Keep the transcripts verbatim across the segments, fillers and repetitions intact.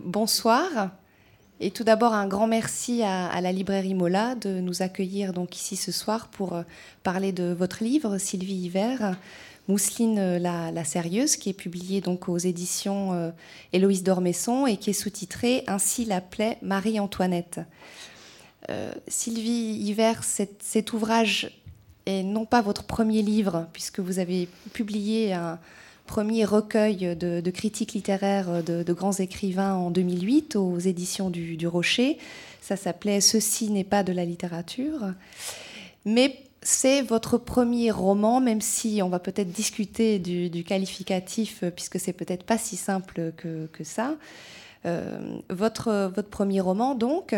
bonsoir. Et tout d'abord, un grand merci à, à la librairie Mola de nous accueillir donc ici ce soir pour euh, parler de votre livre, Sylvie Hiver, Mousseline euh, la, la Sérieuse, qui est publié donc aux éditions euh, Héloïse d'Ormesson et qui est sous-titré « Ainsi l'appelait Marie-Antoinette ». Euh, Sylvie Hiver, cet, cet ouvrage est non pas votre premier livre, puisque vous avez publié un premier recueil de, de critiques littéraires de, de grands écrivains en deux mille huit aux éditions du, du Rocher. Ça s'appelait « Ceci n'est pas de la littérature ». Mais c'est votre premier roman, même si on va peut-être discuter du, du qualificatif, puisque c'est peut-être pas si simple que, que ça. Euh, votre, votre premier roman, donc.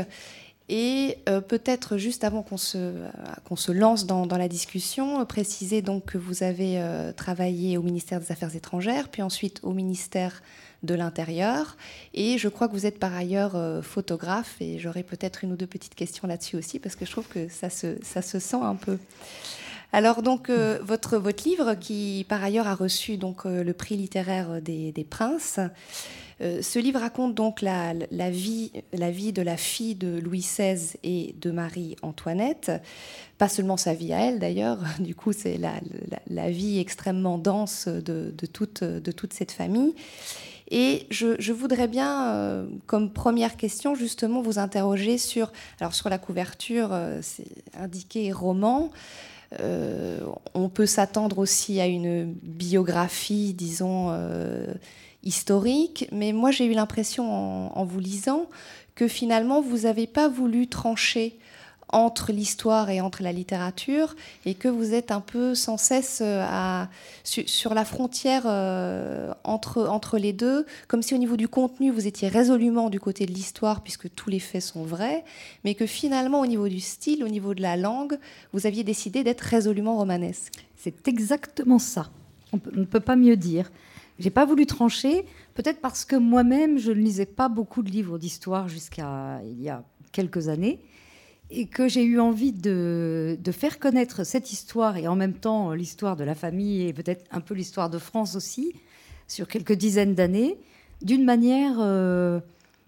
Et euh, peut-être juste avant qu'on se, euh, qu'on se lance dans, dans la discussion, euh, préciser donc que vous avez euh, travaillé au ministère des Affaires étrangères, puis ensuite au ministère de l'Intérieur. Et je crois que vous êtes par ailleurs euh, photographe, et j'aurai peut-être une ou deux petites questions là-dessus aussi, parce que je trouve que ça se, ça se sent un peu. Alors donc euh, votre, votre livre, qui par ailleurs a reçu donc, euh, le prix littéraire des, des Princes, Euh, ce livre raconte donc la, la, vie, la vie de la fille de Louis seize et de Marie-Antoinette. Pas seulement sa vie à elle, d'ailleurs. Du coup, c'est la, la, la vie extrêmement dense de, de, toute, de toute cette famille. Et je, je voudrais bien, euh, comme première question, justement, vous interroger sur... Alors, sur la couverture, euh, c'est indiqué roman. Euh, on peut s'attendre aussi à une biographie, disons... Euh, historique, mais moi j'ai eu l'impression en, en vous lisant que finalement vous n'avez pas voulu trancher entre l'histoire et entre la littérature et que vous êtes un peu sans cesse à, sur, sur la frontière euh, entre, entre les deux, comme si au niveau du contenu vous étiez résolument du côté de l'histoire puisque tous les faits sont vrais, mais que finalement au niveau du style, au niveau de la langue, vous aviez décidé d'être résolument romanesque. C'est exactement ça, on peut, on ne peut pas mieux dire. J'ai pas voulu trancher, peut-être parce que moi-même, je ne lisais pas beaucoup de livres d'histoire jusqu'à il y a quelques années, et que j'ai eu envie de, de faire connaître cette histoire, et en même temps l'histoire de la famille, et peut-être un peu l'histoire de France aussi, sur quelques dizaines d'années, d'une manière euh,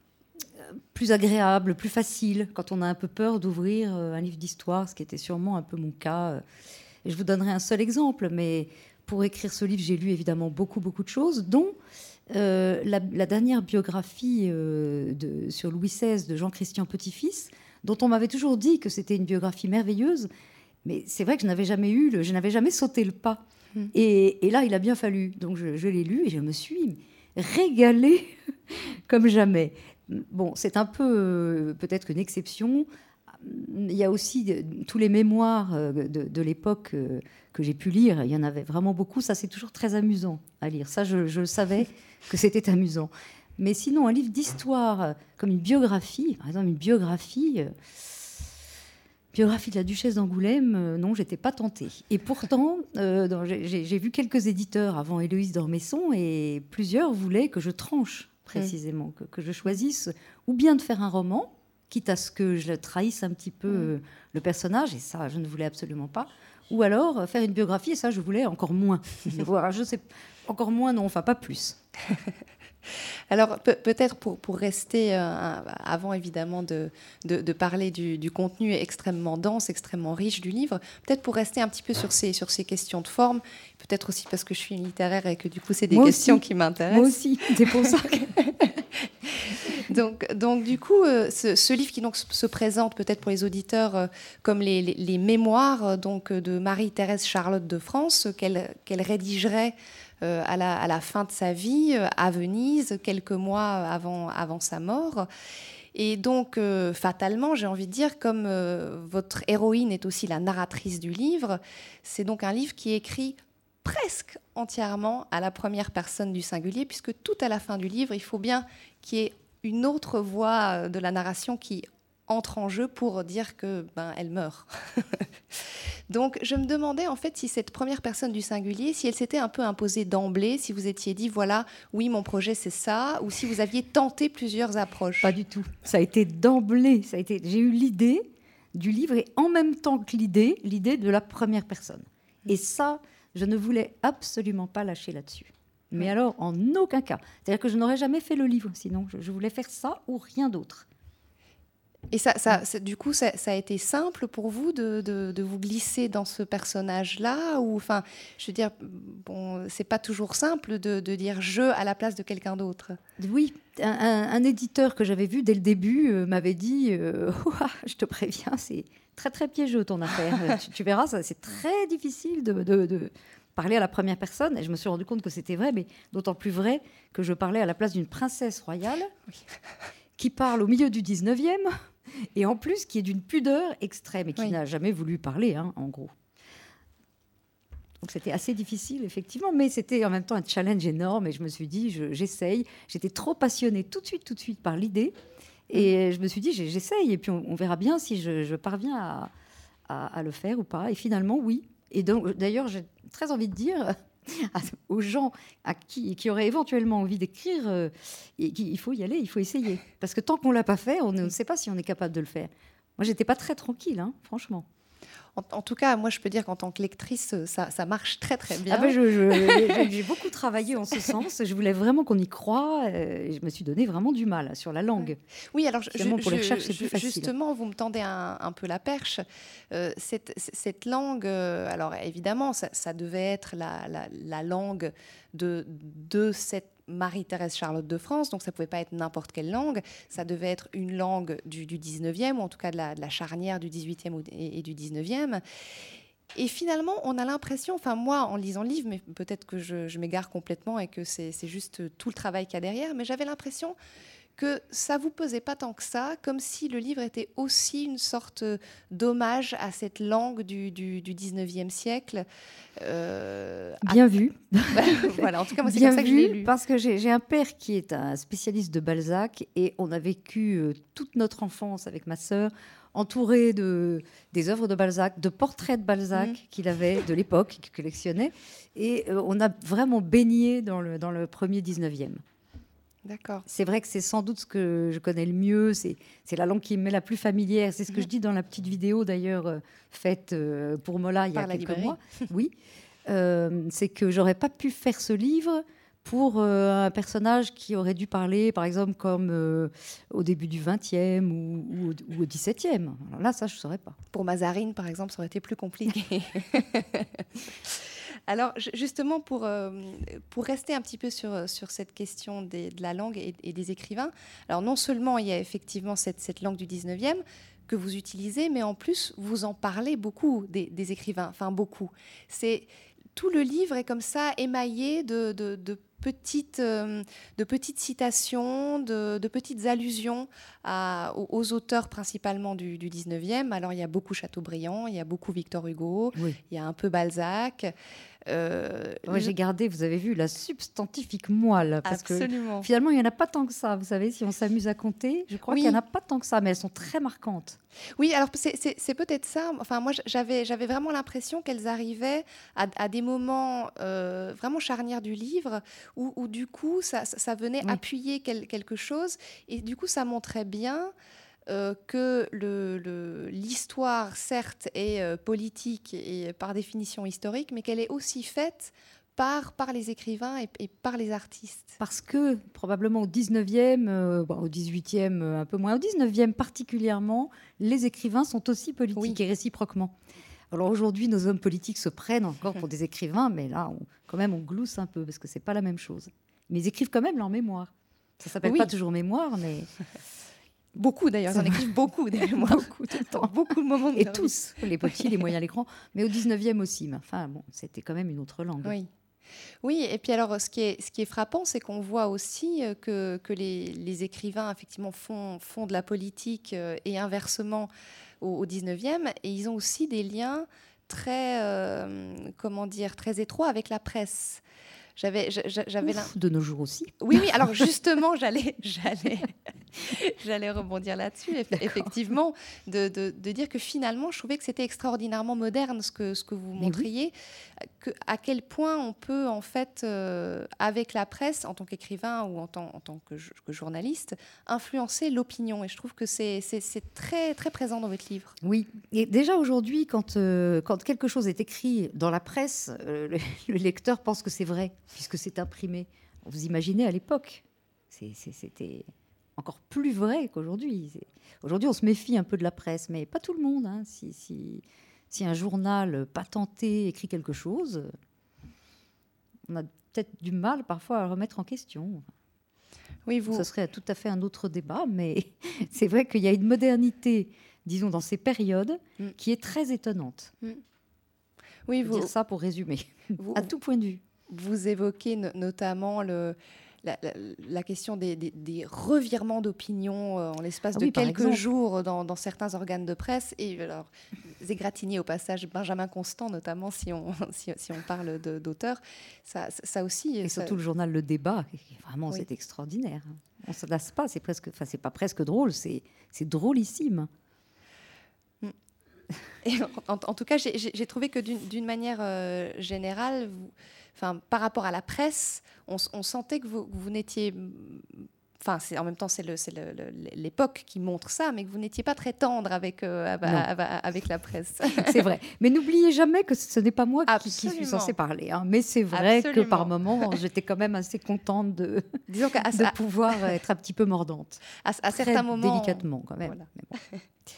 plus agréable, plus facile, quand on a un peu peur d'ouvrir un livre d'histoire, ce qui était sûrement un peu mon cas. Et je vous donnerai un seul exemple, mais... Pour écrire ce livre, j'ai lu évidemment beaucoup, beaucoup de choses, dont euh, la, la dernière biographie euh, de, sur Louis seize de Jean-Christian Petit-Fils, dont on m'avait toujours dit que c'était une biographie merveilleuse, mais c'est vrai que je n'avais jamais eu, le, je n'avais jamais sauté le pas. Mmh. Et, et là, il a bien fallu. Donc je, je l'ai lu et je me suis régalée comme jamais. Bon, c'est un peu euh, peut-être une exception. Il y a aussi de, tous les mémoires de, de l'époque euh, que j'ai pu lire. Il y en avait vraiment beaucoup. Ça, c'est toujours très amusant à lire. Ça, je, je savais que c'était amusant. Mais sinon, un livre d'histoire comme une biographie, par exemple une biographie, euh, biographie de la Duchesse d'Angoulême, euh, non, j'étais pas tentée. Et pourtant, euh, dans, j'ai, j'ai vu quelques éditeurs avant Héloïse d'Ormesson et plusieurs voulaient que je tranche précisément, mmh. que, que je choisisse ou bien de faire un roman, quitte à ce que je trahisse un petit peu euh, le personnage, et ça, je ne voulais absolument pas. Ou alors euh, faire une biographie, et ça, je voulais encore moins. Voilà, je sais, encore moins, non, enfin, pas plus. Alors, pe- peut-être pour, pour rester, euh, avant évidemment de, de, de parler du, du contenu extrêmement dense, extrêmement riche du livre, peut-être pour rester un petit peu sur ces, sur ces questions de forme, peut-être aussi parce que je suis une littéraire et que du coup, c'est des Moi questions aussi. qui m'intéressent. Moi aussi, c'est pour ça que... Donc, donc, du coup, euh, ce, ce livre qui donc se présente peut-être pour les auditeurs euh, comme les, les, les mémoires euh, donc, de Marie-Thérèse Charlotte de France euh, qu'elle, qu'elle rédigerait euh, à, la, à la fin de sa vie euh, à Venise, quelques mois avant, avant sa mort. Et donc, euh, fatalement, j'ai envie de dire, comme euh, votre héroïne est aussi la narratrice du livre, c'est donc un livre qui est écrit presque entièrement à la première personne du singulier, puisque tout à la fin du livre, il faut bien qu'il y ait une autre voix de la narration qui entre en jeu pour dire que ben, elle meurt. Donc, je me demandais en fait si cette première personne du singulier, si elle s'était un peu imposée d'emblée, si vous étiez dit, voilà, oui, mon projet, c'est ça, ou si vous aviez tenté plusieurs approches. Pas du tout. Ça a été d'emblée. Ça a été... J'ai eu l'idée du livre et en même temps que l'idée, l'idée de la première personne. Et ça, je ne voulais absolument pas lâcher là-dessus. Mais alors, en aucun cas. C'est-à-dire que je n'aurais jamais fait le livre, sinon je, je voulais faire ça ou rien d'autre. Et ça, ça, ça, du coup, ça, ça a été simple pour vous de, de, de vous glisser dans ce personnage-là ou, enfin, je veux dire, bon, c'est pas toujours simple de, de dire je à la place de quelqu'un d'autre. Oui, un, un, un éditeur que j'avais vu dès le début euh, m'avait dit euh, oh, je te préviens, c'est très très piégeux ton affaire. tu, tu verras, ça, c'est très difficile de, de, de parler à la première personne. Et je me suis rendu compte que c'était vrai, mais d'autant plus vrai que je parlais à la place d'une princesse royale oui. qui parle au milieu du dix-neuvième. Et en plus, qui est d'une pudeur extrême et qui oui. n'a jamais voulu parler, hein, en gros. Donc c'était assez difficile, effectivement, mais c'était en même temps un challenge énorme. Et je me suis dit, je, j'essaye. J'étais trop passionnée tout de suite, tout de suite par l'idée. Et je me suis dit, j'essaye. Et puis on, on verra bien si je, je parviens à, à, à le faire ou pas. Et finalement, oui. Et donc, d'ailleurs, j'ai très envie de dire aux gens à qui, qui auraient éventuellement envie d'écrire, euh, il faut y aller, il faut essayer. Parce que tant qu'on ne l'a pas fait, on ne sait pas si on est capable de le faire. Moi, je n'étais pas très tranquille, hein, franchement. En, en tout cas, moi, je peux dire qu'en tant que lectrice, ça, ça marche très, très bien. Ah ben je, je, j'ai beaucoup travaillé en ce sens. Je voulais vraiment qu'on y croie. Et je me suis donné vraiment du mal sur la langue. Oui, alors, je, pour les recherches, c'est je, plus facile. Justement, vous me tendez un, un peu la perche. Euh, cette, cette langue, euh, alors évidemment, ça, ça devait être la, la, la langue de, de cette Marie-Thérèse Charlotte de France, donc ça ne pouvait pas être n'importe quelle langue, ça devait être une langue du, du dix-neuvième, ou en tout cas de la, de la charnière du dix-huitième et, et du dix-neuvième. Et finalement, on a l'impression, enfin moi, en lisant le livre, mais peut-être que je, je m'égare complètement et que c'est, c'est juste tout le travail qu'il y a derrière, mais j'avais l'impression que ça ne vous pesait pas tant que ça, comme si le livre était aussi une sorte d'hommage à cette langue du, du, du dix-neuvième siècle. Euh, Bien à... vu. Voilà, en tout cas, moi, c'est Bien comme ça que vu, je l'ai lu. Parce que j'ai, j'ai un père qui est un spécialiste de Balzac et on a vécu euh, toute notre enfance avec ma sœur entouré de, des œuvres de Balzac, de portraits de Balzac mmh. qu'il avait de l'époque, qu'il collectionnait. Et euh, on a vraiment baigné dans le, dans le premier dix-neuvième. D'accord. C'est vrai que c'est sans doute ce que je connais le mieux, c'est, c'est la langue qui m'est la plus familière. C'est ce que mmh. je dis dans la petite vidéo d'ailleurs euh, faite euh, pour Mola il y a Par quelques mois. Oui, euh, c'est que j'aurais pas pu faire ce livre pour euh, un personnage qui aurait dû parler, par exemple, comme euh, au début du vingtième ou, ou, ou au dix-septième. Alors là, ça, je ne saurais pas. Pour Mazarine, par exemple, ça aurait été plus compliqué. Alors, justement, pour, euh, pour rester un petit peu sur, sur cette question des, de la langue et, et des écrivains, alors non seulement il y a effectivement cette, cette langue du dix-neuvième que vous utilisez, mais en plus, vous en parlez beaucoup des, des écrivains, enfin beaucoup. C'est, tout le livre est comme ça, émaillé de, de, de petites, euh, de petites citations, de, de petites allusions à, aux, aux auteurs principalement du, du dix-neuvième. Alors, il y a beaucoup Chateaubriand, il y a beaucoup Victor Hugo, oui. Il y a un peu Balzac. Euh, ouais, j'ai gardé, vous avez vu, la substantifique moelle. Parce Absolument. Que finalement, il n'y en a pas tant que ça. Vous savez, si on s'amuse à compter, je crois oui. qu'il n'y en a pas tant que ça, mais elles sont très marquantes. Oui, alors c'est, c'est, c'est peut-être ça. Enfin, moi, j'avais, j'avais vraiment l'impression qu'elles arrivaient à, à des moments euh, vraiment charnières du livre où, où du coup, ça, ça venait oui. appuyer quel, quelque chose. Et du coup, ça montrait bien Euh, que le, le, l'histoire, certes, est euh, politique et par définition historique, mais qu'elle est aussi faite par, par les écrivains et, et par les artistes. Parce que, probablement au dix-neuvième, euh, bon, au dix-huitième, un peu moins, au dix-neuvième particulièrement, les écrivains sont aussi politiques oui. et réciproquement. Alors aujourd'hui, nos hommes politiques se prennent encore pour des écrivains, mais là, on, quand même, on glousse un peu, parce que ce n'est pas la même chose. Mais ils écrivent quand même leur mémoire. Ça ne s'appelle oui. pas toujours mémoire, mais... Beaucoup d'ailleurs, ils en écrivent beaucoup des mémoires. Beaucoup tout le temps. Beaucoup de moments de Et tous, les petits, les moyens, les grands. Mais au dix-neuvième aussi. Mais enfin, bon, c'était quand même une autre langue. Oui. Oui, et puis alors, ce qui est, ce qui est frappant, c'est qu'on voit aussi que, que les, les écrivains, effectivement, font, font de la politique et inversement au, au dix-neuvième. Et ils ont aussi des liens très, euh, comment dire, très étroits avec la presse. J'avais, j'avais Ouf, de nos jours aussi. Oui, oui. Alors justement, j'allais, j'allais, J'allais rebondir là-dessus, D'accord. effectivement, de, de, de dire que finalement, je trouvais que c'était extraordinairement moderne ce que, ce que vous montriez, oui. que, à quel point on peut, en fait, euh, avec la presse, en tant qu'écrivain ou en tant, en tant que, que journaliste, influencer l'opinion. Et je trouve que c'est, c'est, c'est très, très présent dans votre livre. Oui, et déjà aujourd'hui, quand, euh, quand quelque chose est écrit dans la presse, euh, le, le lecteur pense que c'est vrai, puisque c'est imprimé. Vous imaginez à l'époque, c'est, c'est, c'était... encore plus vrai qu'aujourd'hui. Aujourd'hui, on se méfie un peu de la presse, mais pas tout le monde. Hein. Si, si, si un journal patenté écrit quelque chose, on a peut-être du mal parfois à le remettre en question. Oui, vous... Ce serait tout à fait un autre débat, mais c'est vrai qu'il y a une modernité, disons, dans ces périodes, mm. qui est très étonnante. Mm. Oui, vous... dire ça pour résumer, vous... à tout point de vue. Vous évoquez no- notamment le... La, la, la question des, des, des revirements d'opinion euh, en l'espace ah de oui, quelques jours dans, dans certains organes de presse. Et alors, vous égratignez au passage Benjamin Constant, notamment si on, si, si on parle de, d'auteur. Ça, ça aussi... Et ça... surtout le journal Le Débat, vraiment, oui. c'est extraordinaire. On ne se lasse pas, c'est presque... Enfin, c'est pas presque drôle, c'est, c'est drôlissime. Et en, en tout cas, j'ai, j'ai trouvé que d'une, d'une manière euh, générale, vous, enfin, par rapport à la presse, on, on sentait que vous, vous n'étiez... Enfin, c'est, en même temps, c'est, le, c'est le, le, l'époque qui montre ça, mais que vous n'étiez pas très tendre avec, euh, avec la presse. C'est vrai. Mais n'oubliez jamais que ce n'est pas moi qui, qui suis censée parler. Hein. Mais c'est vrai Absolument. que par moments, j'étais quand même assez contente de, Disons qu'à, de à, pouvoir être un petit peu mordante. À, à certains moments... délicatement, quand même. Voilà. Mais bon.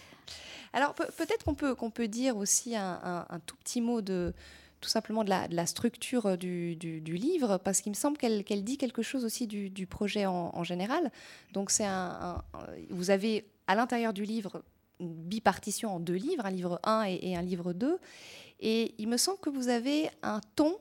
Alors pe- peut-être qu'on peut, qu'on peut dire aussi un, un, un tout petit mot de tout simplement de la, de la structure du, du, du livre, parce qu'il me semble qu'elle, qu'elle dit quelque chose aussi du, du projet en, en général. Donc c'est un, un, vous avez à l'intérieur du livre une bipartition en deux livres, un livre un et, et un livre deux, et il me semble que vous avez un ton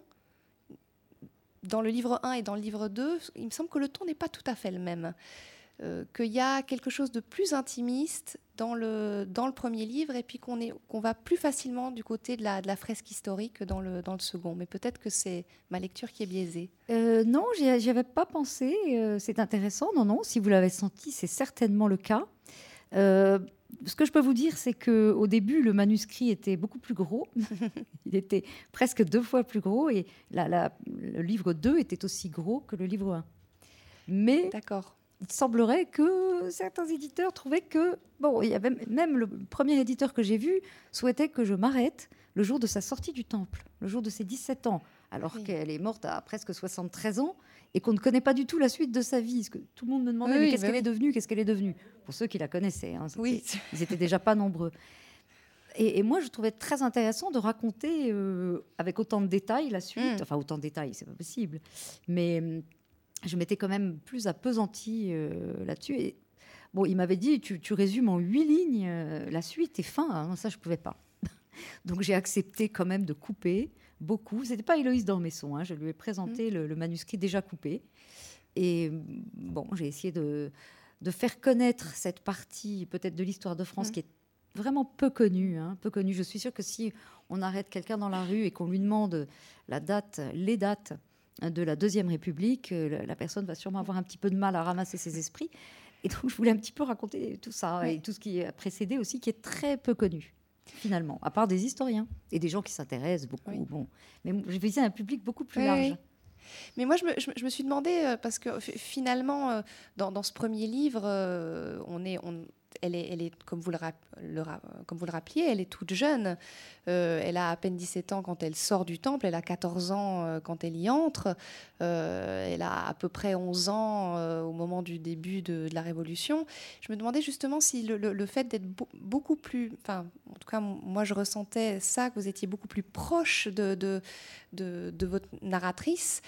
dans le livre un et dans le livre deux, il me semble que le ton n'est pas tout à fait le même. Euh, qu'il y a quelque chose de plus intimiste dans le, dans le premier livre et puis qu'on, est, qu'on va plus facilement du côté de la, de la fresque historique que dans le, dans le second. Mais peut-être que c'est ma lecture qui est biaisée. Euh, non, j'y, j'y avais pas pensé. Euh, c'est intéressant. Non, non, si vous l'avez senti, c'est certainement le cas. Euh, ce que je peux vous dire, c'est qu'au début, le manuscrit était beaucoup plus gros. Il était presque deux fois plus gros et la, la, le livre deux était aussi gros que le livre un. Mais... D'accord. Il semblerait que certains éditeurs trouvaient que... Bon, il y avait même le premier éditeur que j'ai vu souhaitait que je m'arrête le jour de sa sortie du Temple, le jour de ses dix-sept ans, alors oui. qu'elle est morte à presque soixante-treize ans et qu'on ne connaît pas du tout la suite de sa vie. Parce que tout le monde me demandait oui, mais qu'est-ce bah qu'elle oui. est devenue, qu'est-ce qu'elle est devenue. Pour ceux qui la connaissaient, hein, oui. ils n'étaient déjà pas nombreux. Et, et moi, je trouvais très intéressant de raconter euh, avec autant de détails la suite. Mm. Enfin, autant de détails, c'est pas possible. Mais... je m'étais quand même plus appesantie euh, là-dessus. Et, bon, il m'avait dit, tu, tu résumes en huit lignes euh, la suite et fin. Hein, ça, je ne pouvais pas. Donc, j'ai accepté quand même de couper beaucoup. Ce n'était pas Héloïse d'Ormesson. Hein, je lui ai présenté mmh. le, le manuscrit déjà coupé. Et bon, j'ai essayé de, de faire connaître cette partie peut-être de l'histoire de France mmh. qui est vraiment peu connue. Hein, peu connue. Je suis sûre que si on arrête quelqu'un dans la rue et qu'on lui demande la date, les dates de la Deuxième République, la personne va sûrement avoir un petit peu de mal à ramasser ses esprits. Et donc, je voulais un petit peu raconter tout ça oui. et tout ce qui a précédé aussi, qui est très peu connu, finalement, à part des historiens et des gens qui s'intéressent beaucoup. Oui. Bon. Mais je visais un public beaucoup plus oui, large. Oui. Mais moi, je me, je, je me suis demandé, parce que finalement, dans, dans ce premier livre, on est... On... Elle est, elle est comme, vous le, le, comme vous le rappeliez, elle est toute jeune. Euh, elle a à peine dix-sept ans quand elle sort du temple. Elle a quatorze ans euh, quand elle y entre. Euh, elle a à peu près onze ans euh, au moment du début de, de la Révolution. Je me demandais justement si le, le, le fait d'être bo- beaucoup plus... Enfin, en tout cas, moi, je ressentais ça, que vous étiez beaucoup plus proche de, de, de, de votre narratrice,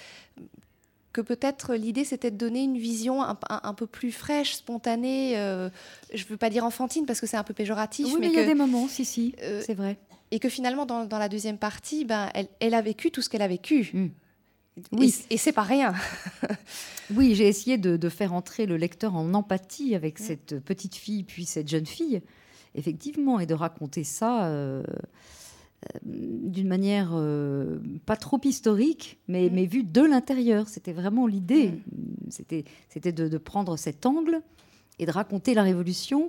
que peut-être l'idée, c'était de donner une vision un, un, un peu plus fraîche, spontanée, euh, je ne veux pas dire enfantine, parce que c'est un peu péjoratif. Oui, mais, mais il que, y a des moments, si, si, euh, c'est vrai. Et que finalement, dans, dans la deuxième partie, ben, elle, elle a vécu tout ce qu'elle a vécu. Mmh. Oui. Et, et c'est pas rien. Oui, j'ai essayé de, de faire entrer le lecteur en empathie avec mmh. cette petite fille, puis cette jeune fille, effectivement, et de raconter ça... Euh, d'une manière euh, pas trop historique, mais, mmh. mais vue de l'intérieur. C'était vraiment l'idée. Mmh. C'était, c'était de, de prendre cet angle et de raconter la Révolution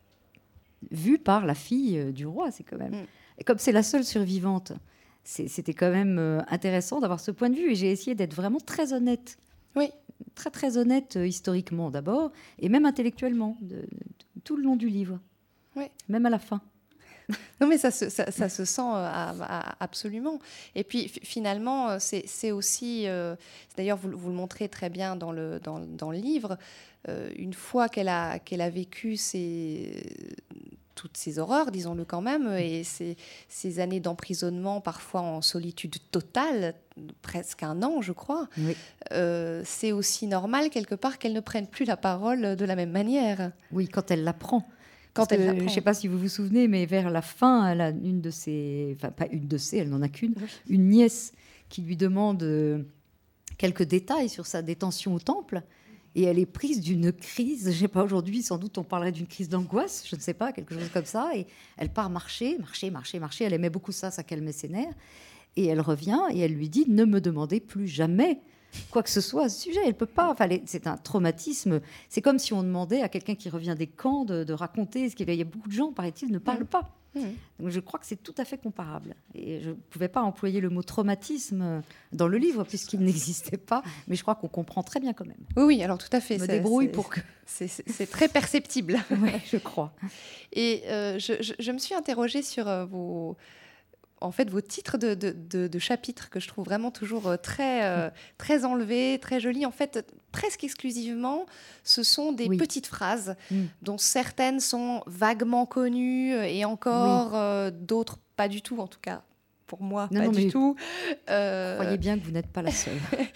vue par la fille du roi. C'est quand même... Mm. Et comme c'est la seule survivante, c'est, c'était quand même euh, intéressant d'avoir ce point de vue. Et j'ai essayé d'être vraiment très honnête. Oui. Très, très honnête euh, historiquement d'abord, et même intellectuellement, de, de, tout le long du livre. Oui. Même à la fin. Non, mais ça se, ça, ça se sent euh, à, à, absolument. Et puis, f- finalement, c'est, c'est aussi... Euh, d'ailleurs, vous, vous le montrez très bien dans le, dans, dans le livre. Euh, une fois qu'elle a, qu'elle a vécu ces... toutes ces horreurs, disons-le quand même, et ces, ces années d'emprisonnement, parfois en solitude totale, presque un an, je crois, oui. euh, c'est aussi normal, quelque part, qu'elle ne prenne plus la parole de la même manière. Oui, quand elle l'apprend. Quand Parce elle que, l'apprend. Je ne sais pas si vous vous souvenez, mais vers la fin, elle a une de ses... Enfin, pas une de ses, elle n'en a qu'une, oui. Une nièce qui lui demande euh, quelques détails sur sa détention au Temple. Et elle est prise d'une crise, je ne sais pas, aujourd'hui, sans doute on parlerait d'une crise d'angoisse, je ne sais pas, quelque chose comme ça. Et elle part marcher, marcher, marcher, marcher. Elle aimait beaucoup ça, ça calmait ses nerfs. Et elle revient et elle lui dit « Ne me demandez plus jamais quoi que ce soit à ce sujet. » Elle peut pas. Enfin, c'est un traumatisme. C'est comme si on demandait à quelqu'un qui revient des camps de, de raconter. Ce qu'il y a beaucoup de gens, paraît-il, ne parlent pas. Mmh. Donc je crois que c'est tout à fait comparable. Et je ne pouvais pas employer le mot traumatisme dans le livre puisqu'il n'existait pas, mais je crois qu'on comprend très bien quand même. Oui, oui, alors tout à fait. Je me c'est, débrouille c'est, pour que... C'est, c'est, c'est très perceptible. Oui, je crois. Et euh, je, je, je me suis interrogée sur euh, vos... en fait, vos titres de, de, de, de chapitres que je trouve vraiment toujours très, euh, très enlevés, très jolis. En fait, presque exclusivement, ce sont des oui. petites phrases mm. dont certaines sont vaguement connues et encore oui. euh, d'autres pas du tout, en tout cas. Pour moi, non, pas non, du mais tout. Euh... Croyez bien que vous n'êtes pas la seule.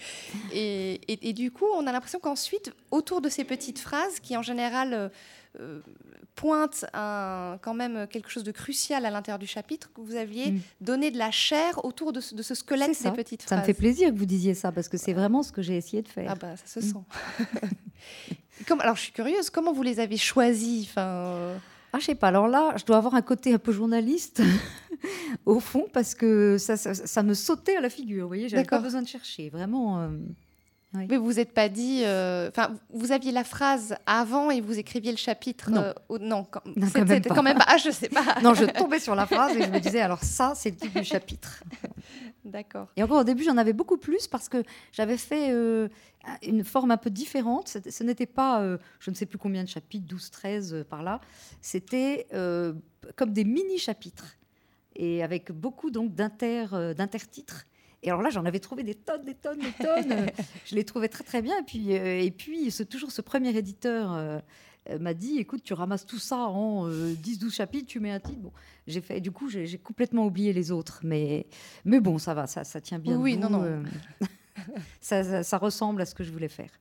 et, et, et du coup, on a l'impression qu'ensuite, autour de ces petites phrases, qui en général euh, pointent un, quand même quelque chose de crucial à l'intérieur du chapitre, que vous aviez mm. donné de la chair autour de ce, de ce squelette des petites ça phrases. Ça me fait plaisir que vous disiez ça, parce que c'est vraiment ce que j'ai essayé de faire. Ah bah, ça se mm. sent. Comme, alors, je suis curieuse, comment vous les avez choisis enfin, euh... Ah, je sais pas. Alors là, je dois avoir un côté un peu journaliste, au fond, parce que ça, ça, ça me sautait à la figure. Vous voyez, j'avais D'accord. pas besoin de chercher. Vraiment. Euh, oui. Mais vous vous êtes pas dit. Enfin, euh, vous aviez la phrase avant et vous écriviez le chapitre. Non. Euh, au, non, quand, non quand, même pas. quand même pas. Ah, je sais pas. Non, je tombais sur la phrase et je me disais, alors ça, c'est le titre du chapitre. D'accord. Et encore au début, j'en avais beaucoup plus parce que j'avais fait euh, une forme un peu différente. C'était, ce n'était pas, euh, je ne sais plus combien de chapitres, douze, treize euh, par là. C'était euh, comme des mini-chapitres et avec beaucoup donc d'inter, euh, d'intertitres. Et alors là, j'en avais trouvé des tonnes, des tonnes, des tonnes. Je les trouvais très, très bien. Et puis, euh, et puis c'est toujours ce premier éditeur euh, m'a dit, écoute, tu ramasses tout ça en euh, dix douze chapitres, tu mets un titre. Bon, j'ai fait, du coup, j'ai, j'ai complètement oublié les autres. Mais, mais bon, ça va, ça, ça tient bien. Oui, debout, non, non. Euh, ça, ça, ça ressemble à ce que je voulais faire.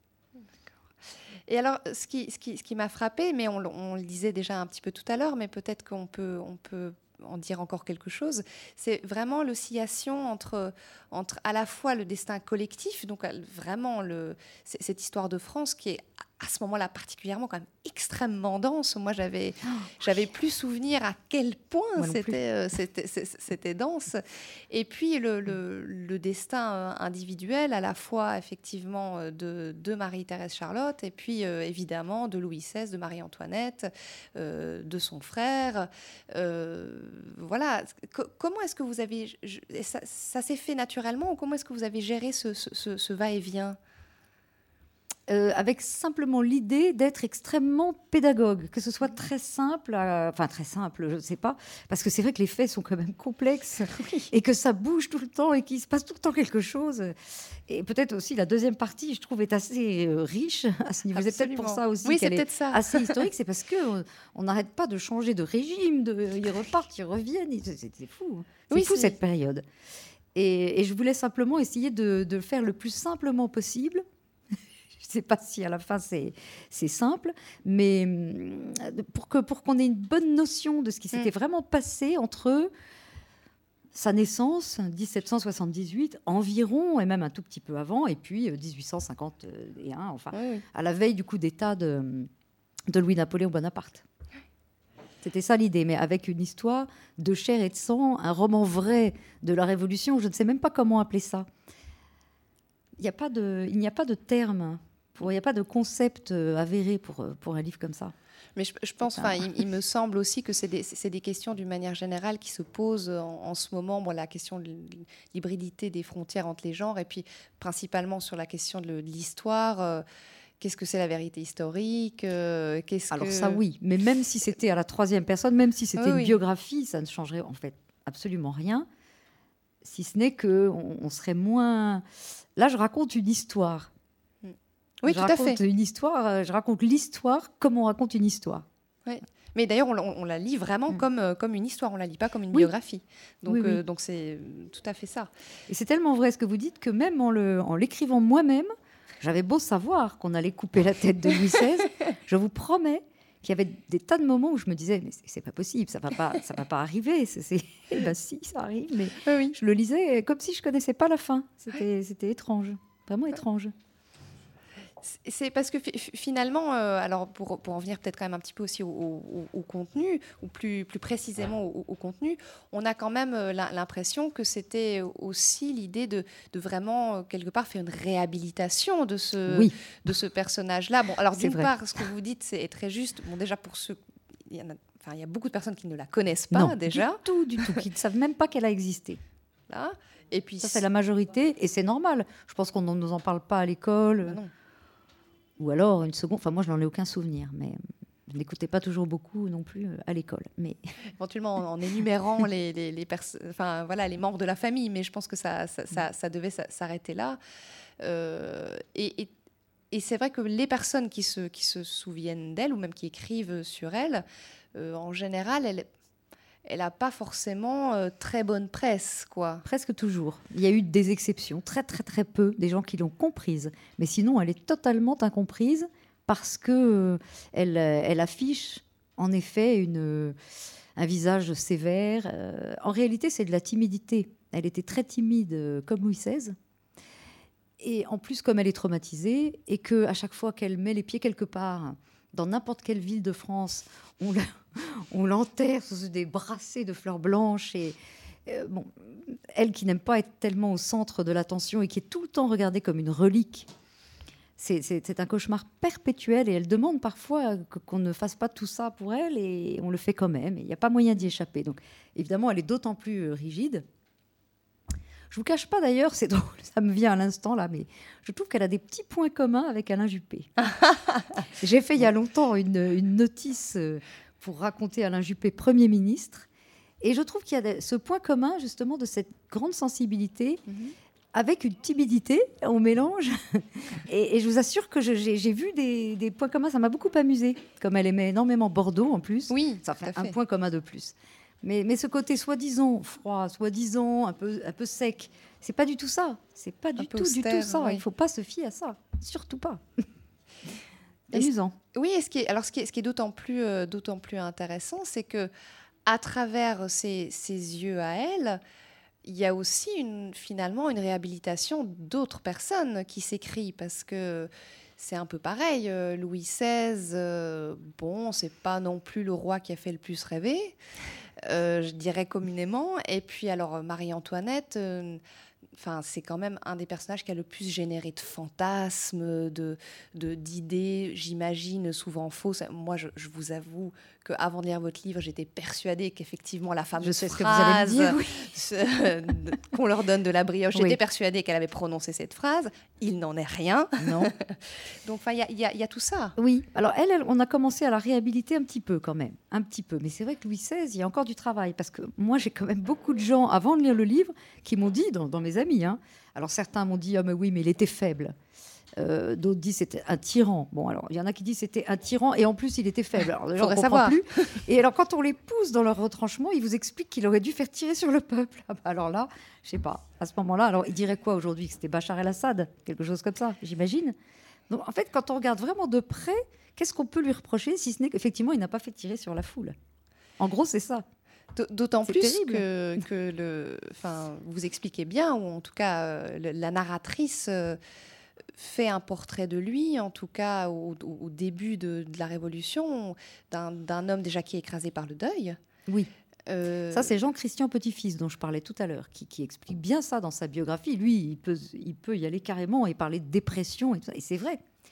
Et alors, ce qui, ce qui, ce qui m'a frappée, mais on, on le disait déjà un petit peu tout à l'heure, mais peut-être qu'on peut... On peut en dire encore quelque chose, c'est vraiment l'oscillation entre, entre à la fois le destin collectif, donc vraiment le, cette histoire de France qui est à ce moment-là particulièrement quand même extrêmement dense. Moi, j'avais, oh, j'avais plus souvenir à quel point c'était, euh, c'était, c'était dense. Et puis le, le, le destin individuel, à la fois effectivement de, de Marie-Thérèse Charlotte, et puis euh, évidemment de Louis seize, de Marie-Antoinette, euh, de son frère. Euh, voilà. C- comment est-ce que vous avez... Je, ça, ça s'est fait naturellement ou comment est-ce que vous avez géré ce, ce, ce va-et-vient ? Euh, avec simplement l'idée d'être extrêmement pédagogue, que ce soit très simple, euh, enfin très simple, je ne sais pas, parce que c'est vrai que les faits sont quand même complexes oui. et que ça bouge tout le temps et qu'il se passe tout le temps quelque chose. Et peut-être aussi la deuxième partie, je trouve, est assez euh, riche à ce niveau. Absolument. C'est peut-être pour ça aussi oui, qu'elle c'est est ça. assez historique, c'est parce qu'on n'arrête pas de changer de régime, de, ils repartent, ils reviennent, c'est, c'est fou, c'est oui, fou c'est... cette période. Et, et je voulais simplement essayer de, de le faire le plus simplement possible. Je ne sais pas si à la fin c'est, c'est simple, mais pour, que, pour qu'on ait une bonne notion de ce qui s'était mmh. vraiment passé entre sa naissance, dix-sept cent soixante-dix-huit, environ, et même un tout petit peu avant, et puis dix-huit cent cinquante et un, enfin, oui. à la veille du coup d'État de, de Louis-Napoléon Bonaparte. C'était ça l'idée, mais avec une histoire de chair et de sang, un roman vrai de la Révolution, je ne sais même pas comment appeler ça. Il n'y a pas de, il n'y a pas de terme Il n'y a pas de concept avéré pour, pour un livre comme ça. Mais je, je pense, enfin, il, il me semble aussi que c'est des, c'est des questions d'une manière générale qui se posent en, en ce moment. Bon, la question de l'hybridité des frontières entre les genres, et puis principalement sur la question de, de l'histoire. Euh, qu'est-ce que c'est la vérité historique euh, qu'est-ce Alors que... ça, oui. Mais même si c'était à la troisième personne, même si c'était oui, une oui. biographie, ça ne changerait en fait absolument rien. Si ce n'est qu'on on serait moins... Là, je raconte une histoire. Oui, je tout à raconte fait. Une histoire, je raconte l'histoire comme on raconte une histoire. Oui. Mais d'ailleurs, on, on la lit vraiment mm. comme, euh, comme une histoire, on ne la lit pas comme une oui. biographie. Donc, oui, oui. Euh, donc c'est tout à fait ça. Et c'est tellement vrai ce que vous dites que même en, le, en l'écrivant moi-même, j'avais beau savoir qu'on allait couper la tête de Louis seize, je vous promets qu'il y avait des tas de moments où je me disais mais c'est, c'est pas possible, ça va pas, ça va pas arriver. C'est, c'est... Eh ben si, ça arrive, mais oui, oui. je le lisais comme si je connaissais pas la fin. C'était, c'était étrange, vraiment étrange. C'est parce que f- finalement, euh, alors pour, pour en venir peut-être quand même un petit peu aussi au, au, au contenu, ou plus, plus précisément au, au contenu, on a quand même euh, l'impression que c'était aussi l'idée de, de vraiment, euh, quelque part, faire une réhabilitation de ce, oui. de ce personnage-là. Bon, alors c'est d'une vrai. part, ce que vous dites c'est, est très juste. Bon, déjà pour ceux... Il y en a, enfin, il y a beaucoup de personnes qui ne la connaissent pas, non, déjà. Du tout, du tout, qui ne savent même pas qu'elle a existé. Là. Et puis, ça, c'est la majorité, et c'est normal. Je pense qu'on ne nous en parle pas à l'école. Ben non. Ou alors une seconde, enfin moi je n'en ai aucun souvenir, mais je n'écoutais pas toujours beaucoup non plus à l'école. Mais éventuellement en, en énumérant les, les, les, pers- enfin, voilà, les membres de la famille, mais je pense que ça, ça, ça, ça devait s'arrêter là. Euh, et, et, et c'est vrai que les personnes qui se, qui se souviennent d'elle, ou même qui écrivent sur elle, euh, en général, elles... elle n'a pas forcément euh, très bonne presse, quoi. Presque toujours. Il y a eu des exceptions, très très très peu, des gens qui l'ont comprise. Mais sinon, elle est totalement incomprise parce que euh, elle, elle affiche en effet une, euh, un visage sévère. Euh, en réalité, c'est de la timidité. Elle était très timide, euh, comme Louis seize. Et en plus, comme elle est traumatisée, et qu'à chaque fois qu'elle met les pieds quelque part, dans n'importe quelle ville de France, on la... on l'enterre sous des brassées de fleurs blanches. Et euh, bon, elle qui n'aime pas être tellement au centre de l'attention et qui est tout le temps regardée comme une relique, c'est, c'est, c'est un cauchemar perpétuel. Et elle demande parfois que, qu'on ne fasse pas tout ça pour elle, et on le fait quand même. Il n'y a pas moyen d'y échapper. Donc, évidemment, elle est d'autant plus rigide. Je ne vous cache pas d'ailleurs, c'est drôle, ça me vient à l'instant là, mais je trouve qu'elle a des petits points communs avec Alain Juppé. J'ai fait il y a longtemps une, une notice pour raconter Alain Juppé Premier ministre, et je trouve qu'il y a ce point commun justement de cette grande sensibilité mm-hmm. avec une timidité au mélange. Et, et je vous assure que je, j'ai, j'ai vu des, des points communs, ça m'a beaucoup amusé, comme elle aimait énormément Bordeaux en plus. Oui, ça fait, fait un point commun de plus. Mais, mais ce côté soi-disant froid, soi-disant un peu, un peu sec, c'est pas du tout ça. C'est pas du tout, austère, du tout ça. Oui. Il faut pas se fier à ça, surtout pas. C'est amusant. Oui, et ce qui est, alors ce qui est, ce qui est d'autant plus, euh, d'autant plus intéressant, c'est que à travers ses, ses yeux à elle, il y a aussi une, finalement une réhabilitation d'autres personnes qui s'écrient, parce que c'est un peu pareil. Euh, Louis seize, euh, bon, c'est pas non plus le roi qui a fait le plus rêver. Euh, je dirais communément. Et puis alors Marie-Antoinette, euh, enfin, c'est quand même un des personnages qui a le plus généré de fantasmes, de, de, d'idées, j'imagine, souvent fausses. Moi, je, je vous avoue qu'avant de lire votre livre, j'étais persuadée qu'effectivement la fameuse je sais ce phrase que vous allez me dire, oui. qu'on leur donne de la brioche, oui. j'étais persuadée qu'elle avait prononcé cette phrase. Il n'en est rien. Non. Donc, il y, y, y a tout ça. Oui. Alors, elle, elle, on a commencé à la réhabiliter un petit peu quand même. Un petit peu. Mais c'est vrai que Louis seize, il y a encore du travail. Parce que moi, j'ai quand même beaucoup de gens, avant de lire le livre, qui m'ont dit, dans, dans mes amis, hein, alors certains m'ont dit, ah, mais oui, mais il était faible. Euh, d'autres disent c'était un tyran. Bon, alors il y en a qui disent c'était un tyran et en plus il était faible. Alors déjà, on comprend savoir. Plus. Et alors quand on les pousse dans leur retranchement, ils vous expliquent qu'il aurait dû faire tirer sur le peuple. Alors là, je sais pas. À ce moment-là, alors il dirait quoi aujourd'hui, que c'était Bachar el-Assad, quelque chose comme ça, j'imagine. Donc en fait, quand on regarde vraiment de près, qu'est-ce qu'on peut lui reprocher si ce n'est qu'effectivement il n'a pas fait tirer sur la foule. En gros, c'est ça. D'autant c'est plus terrible. que, que le, enfin, vous expliquez bien, ou en tout cas euh, le, la narratrice euh, fait un portrait de lui, en tout cas au, au début de, de la Révolution, d'un, d'un homme déjà qui est écrasé par le deuil. Oui. Euh... Ça, c'est Jean-Christian Petit-Fils, dont je parlais tout à l'heure, qui, qui explique bien ça dans sa biographie. Lui, il peut, il peut y aller carrément et parler de dépression, et, tout ça, et c'est vrai.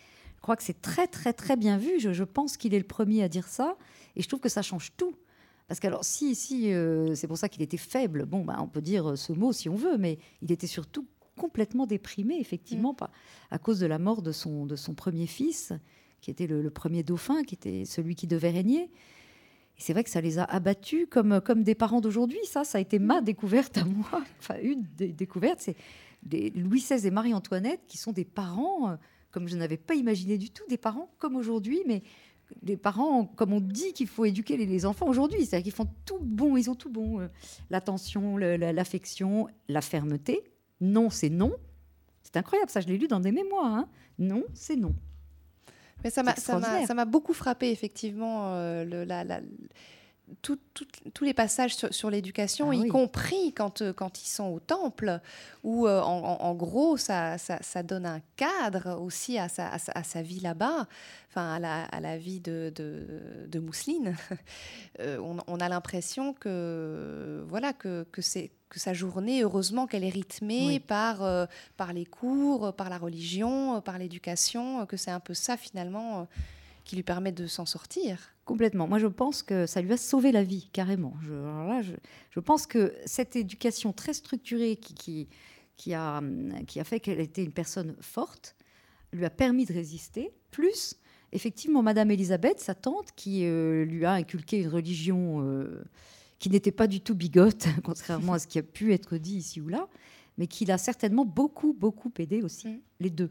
crois que c'est très, très, très bien vu. Je, je pense qu'il est le premier à dire ça. Et je trouve que ça change tout. Parce que, alors, si, si euh, c'est pour ça qu'il était faible, bon, bah, on peut dire ce mot si on veut, mais il était surtout complètement déprimé, effectivement, mmh. pas, à cause de la mort de son, de son premier fils, qui était le, le premier dauphin, qui était celui qui devait régner. Et c'est vrai que ça les a abattus comme, comme des parents d'aujourd'hui. Ça, ça a été ma découverte à moi. Enfin, une des découvertes, c'est des Louis seize et Marie-Antoinette, qui sont des parents, euh, comme je n'avais pas imaginé du tout, des parents comme aujourd'hui, mais des parents, comme on dit qu'il faut éduquer les, les enfants aujourd'hui. C'est-à-dire qu'ils font tout bon, ils ont tout bon. Euh, l'attention, le, la, l'affection, la fermeté. Non, c'est non. C'est incroyable, ça, je l'ai lu dans des mémoires. Hein. Non, c'est non. Mais ça m'a, ça m'a, ça m'a beaucoup frappé, effectivement, euh, le, la, la, tout, tout, tous les passages sur, sur l'éducation, ah, y oui. compris quand, euh, quand ils sont au temple, où, euh, en, en, en gros, ça, ça, ça donne un cadre aussi à sa, à sa, à sa vie là-bas, enfin, à la, à la vie de, de, de Mousseline. euh, on, on a l'impression que, voilà, que, que c'est... que sa journée, heureusement qu'elle est rythmée oui. par, euh, par les cours, par la religion, par l'éducation, que c'est un peu ça finalement euh, qui lui permet de s'en sortir. Complètement. Moi, je pense que ça lui a sauvé la vie, carrément. Je, alors là, je, je pense que cette éducation très structurée qui, qui, qui, a, qui a fait qu'elle était une personne forte lui a permis de résister, plus effectivement Madame Élisabeth, sa tante, qui euh, lui a inculqué une religion... Euh, qui n'était pas du tout bigote, contrairement à ce qui a pu être dit ici ou là, mais qui l'a certainement beaucoup, beaucoup aidé aussi, mmh. les deux.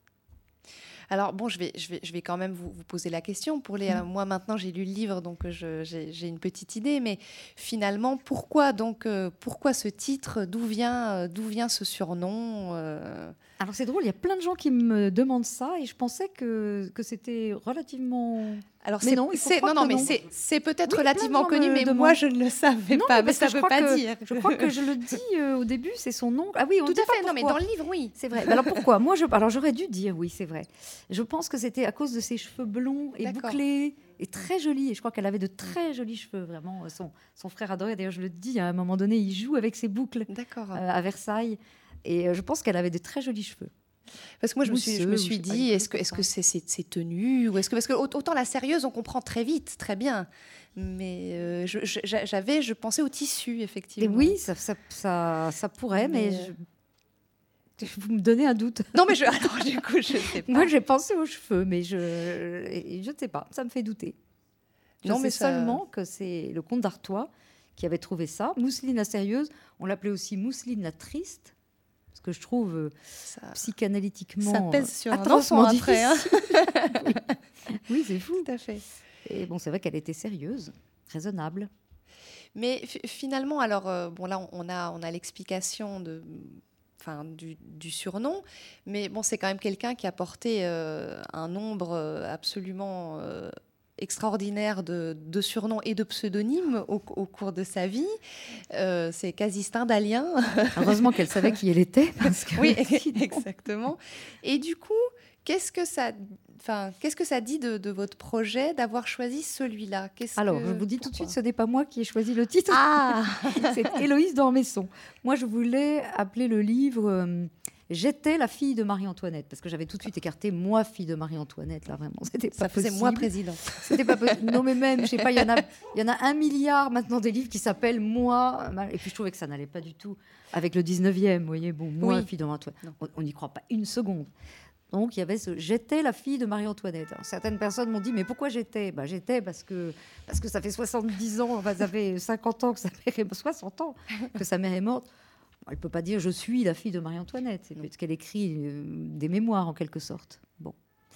Alors, bon, je vais, je vais, je vais quand même vous, vous poser la question. Pour les, mmh. euh, moi, maintenant, j'ai lu le livre, donc je, j'ai, j'ai une petite idée. Mais finalement, pourquoi, donc, euh, pourquoi ce titre ? D'où vient, euh, d'où vient ce surnom euh... Alors, c'est drôle, il y a plein de gens qui me demandent ça. Et je pensais que, que c'était relativement... Alors, mais c'est, non, c'est, non, non, mais non. C'est, c'est peut-être oui, relativement connu, mais demandent. Moi, je ne le savais non, pas. Mais, mais ça ne veut pas que, dire. Je crois que je le dis euh, au début, c'est son nom. Ah oui, on Tout dit à fait, pas non, mais dans le livre, oui. C'est vrai. Alors, pourquoi ? Moi, je, alors, j'aurais dû dire oui, c'est vrai. Je pense que c'était à cause de ses cheveux blonds et D'accord. bouclés et très jolis. Et je crois qu'elle avait de très jolis cheveux, vraiment. Son, son frère adorait. D'ailleurs, je le dis, à un moment donné, il joue avec ses boucles D'accord. Euh, à Versailles. Et euh, je pense qu'elle avait de très jolis cheveux. Parce que moi, je me suis, je me suis dit, est-ce que, est-ce que c'est, c'est, c'est tenu ou est-ce que, parce que autant la sérieuse, on comprend très vite, très bien. Mais euh, je, je, j'avais, je pensais au tissu, effectivement. Et oui, ça, ça, ça, ça pourrait, mais, mais je... vous me donnez un doute. Non, mais je, alors du coup, je sais pas. Moi, j'ai pensé aux cheveux, mais je, je ne sais pas. Ça me fait douter. Je non, sais mais ça... seulement que c'est le comte d'Artois qui avait trouvé ça. Mousseline la sérieuse, on l'appelait aussi Mousseline la triste. Que je trouve ça, psychanalytiquement ça pèse sur un enfant après. Hein. oui. oui, c'est fou. Tout à fait. Et bon, c'est vrai qu'elle était sérieuse, raisonnable. Mais f- finalement, alors euh, bon là, on a on a l'explication de, enfin du, du surnom, mais bon, c'est quand même quelqu'un qui a porté euh, un nombre absolument euh, extraordinaire de, de surnoms et de pseudonymes au, au cours de sa vie. Euh, c'est quasi stendhalien. Heureusement qu'elle savait qui elle était. Parce que oui, exactement. Et du coup, qu'est-ce que ça, enfin, qu'est-ce que ça dit de, de votre projet d'avoir choisi celui-là ? Qu'est-ce Alors, que, je vous dis pourquoi ? tout de suite, ce n'est pas moi qui ai choisi le titre. Ah c'est Héloïse d'Ormesson. Moi, je voulais appeler le livre... Euh, J'étais la fille de Marie-Antoinette, parce que j'avais tout de suite écarté moi, fille de Marie-Antoinette, là, vraiment. C'était pas Ça faisait possible. moi président. C'était pas possible. Non, mais même, je sais pas, il y en a, il y en a un milliard maintenant des livres qui s'appellent moi. Et puis je trouvais que ça n'allait pas du tout avec le dix-neuvième, vous voyez, bon, moi, oui. fille de Marie-Antoinette. On n'y croit pas une seconde. Donc il y avait ce j'étais la fille de Marie-Antoinette. Alors, certaines personnes m'ont dit mais pourquoi j'étais ? Ben, j'étais parce que parce que ça fait soixante-dix ans, enfin, ça fait cinquante ans que sa mère est soixante ans que sa mère est morte. Elle ne peut pas dire « je suis la fille de Marie-Antoinette », c'est parce qu'elle écrit euh, des mémoires en quelque sorte. Bon.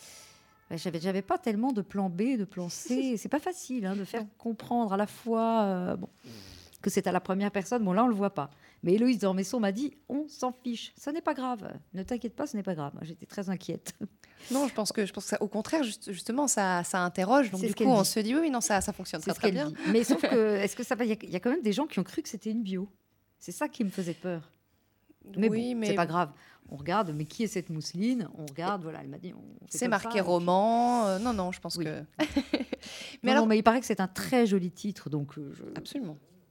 Ben, j'avais, j'avais pas tellement de plan B, de plan C. C'est pas facile hein, de faire comprendre à la fois euh, bon, que c'est à la première personne. Bon, là, on ne le voit pas. Mais Héloïse d'Ormesson m'a dit « on s'en fiche, ce n'est pas grave. Ne t'inquiète pas, ce n'est pas grave. » J'étais très inquiète. Non, je pense que, je pense que ça, au contraire, juste, justement, ça, ça interroge. Donc, c'est du coup, on dit. Se dit « oui, oui, non, ça, ça fonctionne très, très bien. » Mais sauf que, est-ce que ça va ? Il y, y a quand même des gens qui ont cru que c'était une bio. C'est ça qui me faisait peur. Mais oui, bon, mais c'est pas grave. On regarde, mais qui est cette Mousseline ? On regarde, voilà, elle m'a dit... On c'est marqué ça, roman. Puis... Euh, non, non, je pense oui. que... mais, non, alors... non, mais il paraît que c'est un très joli titre, donc... Euh, je... Absolument.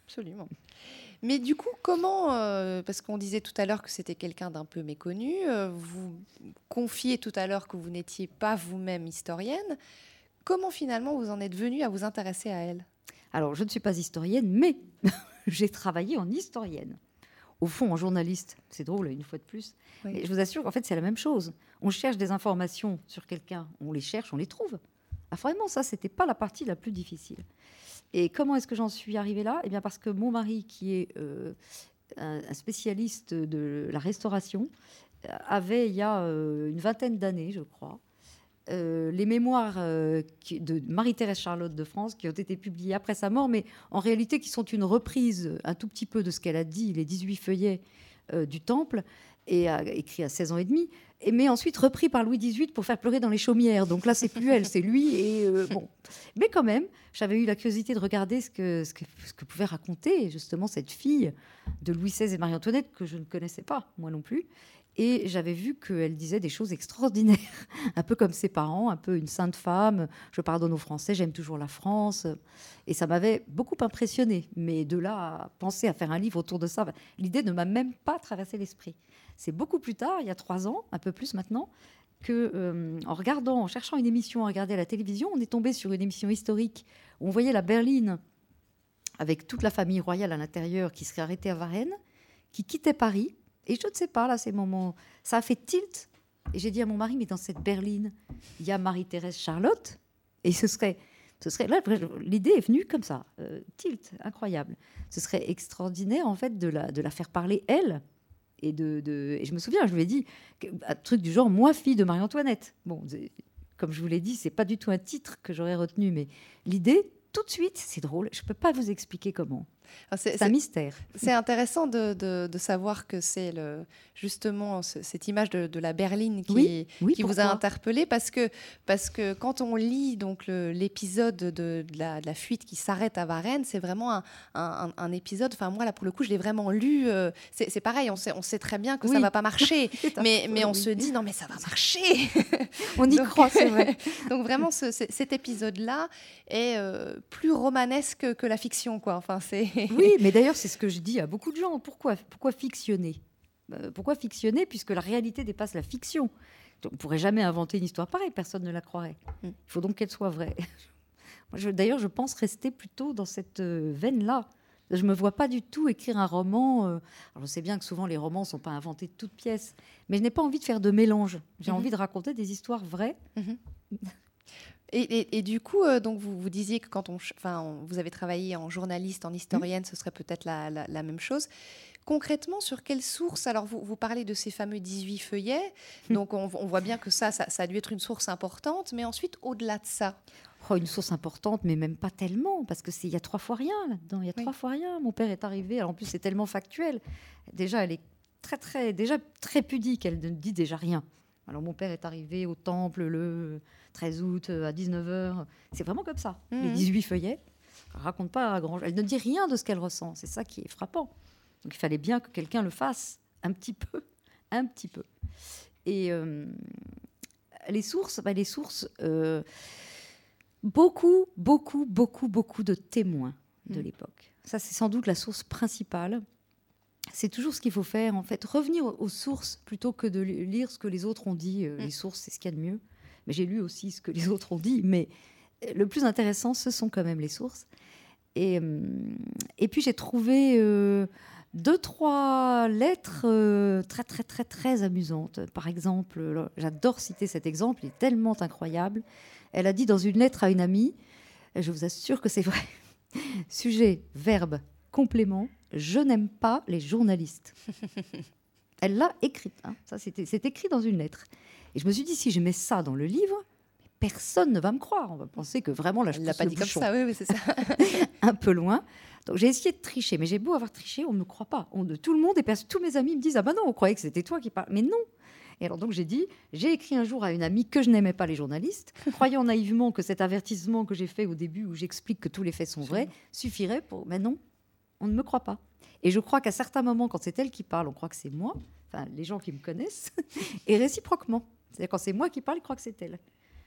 Absolument. Mais du coup, comment, euh, parce qu'on disait tout à l'heure que c'était quelqu'un d'un peu méconnu, euh, vous confiez tout à l'heure que vous n'étiez pas vous-même historienne. Comment finalement vous en êtes venue à vous intéresser à elle? Alors, je ne suis pas historienne, mais j'ai travaillé en historienne. Au fond, en journaliste, c'est drôle, une fois de plus. Oui. Mais je vous assure, en fait, c'est la même chose. On cherche des informations sur quelqu'un, on les cherche, on les trouve. Ah, vraiment, ça, c'était pas la partie la plus difficile. Et comment est-ce que j'en suis arrivée là? Eh bien, parce que mon mari, qui est euh, un, un spécialiste de la restauration, avait, il y a euh, une vingtaine d'années, je crois, Euh, les mémoires euh, qui, de Marie-Thérèse Charlotte de France, qui ont été publiées après sa mort, mais en réalité qui sont une reprise un tout petit peu de ce qu'elle a dit, les dix-huit feuillets euh, du Temple, et a écrit à seize ans et demi, et, mais ensuite repris par Louis dix-huit pour faire pleurer dans les chaumières. Donc là, c'est plus elle, c'est lui. Et euh, bon. Mais quand même, j'avais eu la curiosité de regarder ce que, ce, que, ce que pouvait raconter justement cette fille de Louis seize et Marie-Antoinette, que je ne connaissais pas, moi non plus. Et j'avais vu qu'elle disait des choses extraordinaires, un peu comme ses parents, un peu une sainte femme. Je pardonne aux Français, j'aime toujours la France. Et ça m'avait beaucoup impressionnée. Mais de là à penser à faire un livre autour de ça, l'idée ne m'a même pas traversé l'esprit. C'est beaucoup plus tard, il y a trois ans, un peu plus maintenant, que euh, en regardant, en cherchant une émission à regarder à la télévision, on est tombé sur une émission historique où on voyait la berline avec toute la famille royale à l'intérieur qui serait arrêtée à Varennes, qui quittait Paris. Et je ne sais pas, là, ces moments, ça a fait tilt. Et j'ai dit à mon mari, mais dans cette berline, il y a Marie-Thérèse Charlotte. Et ce serait, ce serait là, l'idée est venue comme ça, euh, tilt, incroyable. Ce serait extraordinaire, en fait, de la, de la faire parler, elle. Et, de, de, et je me souviens, je lui ai dit, un truc du genre, moi, fille de Marie-Antoinette. Bon, comme je vous l'ai dit, c'est pas du tout un titre que j'aurais retenu, mais l'idée, tout de suite, c'est drôle, je ne peux pas vous expliquer comment. C'est, c'est un mystère. C'est intéressant de, de, de savoir que c'est le, justement ce, cette image de, de la berline qui, oui, oui, qui vous a interpellé, parce que, parce que quand on lit donc le, l'épisode de, de, la, de la fuite qui s'arrête à Varennes, c'est vraiment un, un, un épisode, enfin moi là pour le coup je l'ai vraiment lu, euh, c'est, c'est pareil, on sait, on sait très bien que oui. ça ne va pas marcher, mais, mais on oui. se dit non mais ça va marcher. On y donc, croit, c'est vrai. Donc vraiment ce, ce, cet épisode-là est euh, plus romanesque que la fiction, quoi. Enfin, c'est... Oui, mais d'ailleurs, c'est ce que je dis à beaucoup de gens. Pourquoi, pourquoi fictionner ? euh, Pourquoi fictionner puisque la réalité dépasse la fiction ? On ne pourrait jamais inventer une histoire pareille, personne ne la croirait. Mm. Il faut donc qu'elle soit vraie. Moi, je, d'ailleurs, je pense rester plutôt dans cette euh, veine-là. Je ne me vois pas du tout écrire un roman. Euh... Alors, je sais bien que souvent, les romans ne sont pas inventés de toutes pièces, mais je n'ai pas envie de faire de mélange. J'ai mm-hmm. envie de raconter des histoires vraies. Mm-hmm. Et, et, et du coup, euh, donc vous, vous disiez que quand on, enfin, on, vous avez travaillé en journaliste, en historienne, mmh. ce serait peut-être la, la, la même chose. Concrètement, sur quelle source ? Alors, vous, vous parlez de ces fameux dix-huit feuillets, mmh. donc on, on voit bien que ça, ça, ça a dû être une source importante, mais ensuite, au-delà de ça ? Oh, une source importante, mais même pas tellement, parce qu'il y a trois fois rien là-dedans. Il y a oui. trois fois rien. Mon père est arrivé, alors en plus, c'est tellement factuel. Déjà, elle est très, très, déjà, très pudique, elle ne dit déjà rien. Alors, mon père est arrivé au Temple le treize août à dix-neuf heures. C'est vraiment comme ça. Mmh. Les dix-huit feuillets, elle ne raconte pas grand-chose. Elle ne dit rien de ce qu'elle ressent. C'est ça qui est frappant. Donc, il fallait bien que quelqu'un le fasse un petit peu. Un petit peu. Et euh, les sources, bah, les sources euh, beaucoup, beaucoup, beaucoup, beaucoup de témoins de mmh. l'époque. Ça, c'est sans doute la source principale. C'est toujours ce qu'il faut faire, en fait. Revenir aux sources plutôt que de lire ce que les autres ont dit. Euh, mmh. Les sources, c'est ce qu'il y a de mieux. Mais j'ai lu aussi ce que les autres ont dit. Mais le plus intéressant, ce sont quand même les sources. Et, euh, et puis, j'ai trouvé euh, deux, trois lettres euh, très, très, très, très amusantes. Par exemple, j'adore citer cet exemple, il est tellement incroyable. Elle a dit dans une lettre à une amie, je vous assure que c'est vrai, sujet, verbe, complément, je n'aime pas les journalistes. Elle l'a écrite. Hein. Ça, c'était, c'est écrit dans une lettre. Et je me suis dit, si je mets ça dans le livre, personne ne va me croire. On va penser que vraiment, là, je Elle l'a pas dit bouchon. Comme ça, oui, oui, c'est ça. Un peu loin. Donc, j'ai essayé de tricher. Mais j'ai beau avoir triché, on ne me croit pas. On, tout le monde, et tous mes amis me disent, ah ben non, on croyait que c'était toi qui parlais. Mais non. Et alors, donc, j'ai dit, j'ai écrit un jour à une amie que je n'aimais pas les journalistes, croyant naïvement que cet avertissement que j'ai fait au début, où j'explique que tous les faits sont vrais, suffirait pour... Mais non. On ne me croit pas. Et je crois qu'à certains moments, quand c'est elle qui parle, on croit que c'est moi, enfin les gens qui me connaissent, et réciproquement. C'est-à-dire quand c'est moi qui parle, ils croient que c'est elle.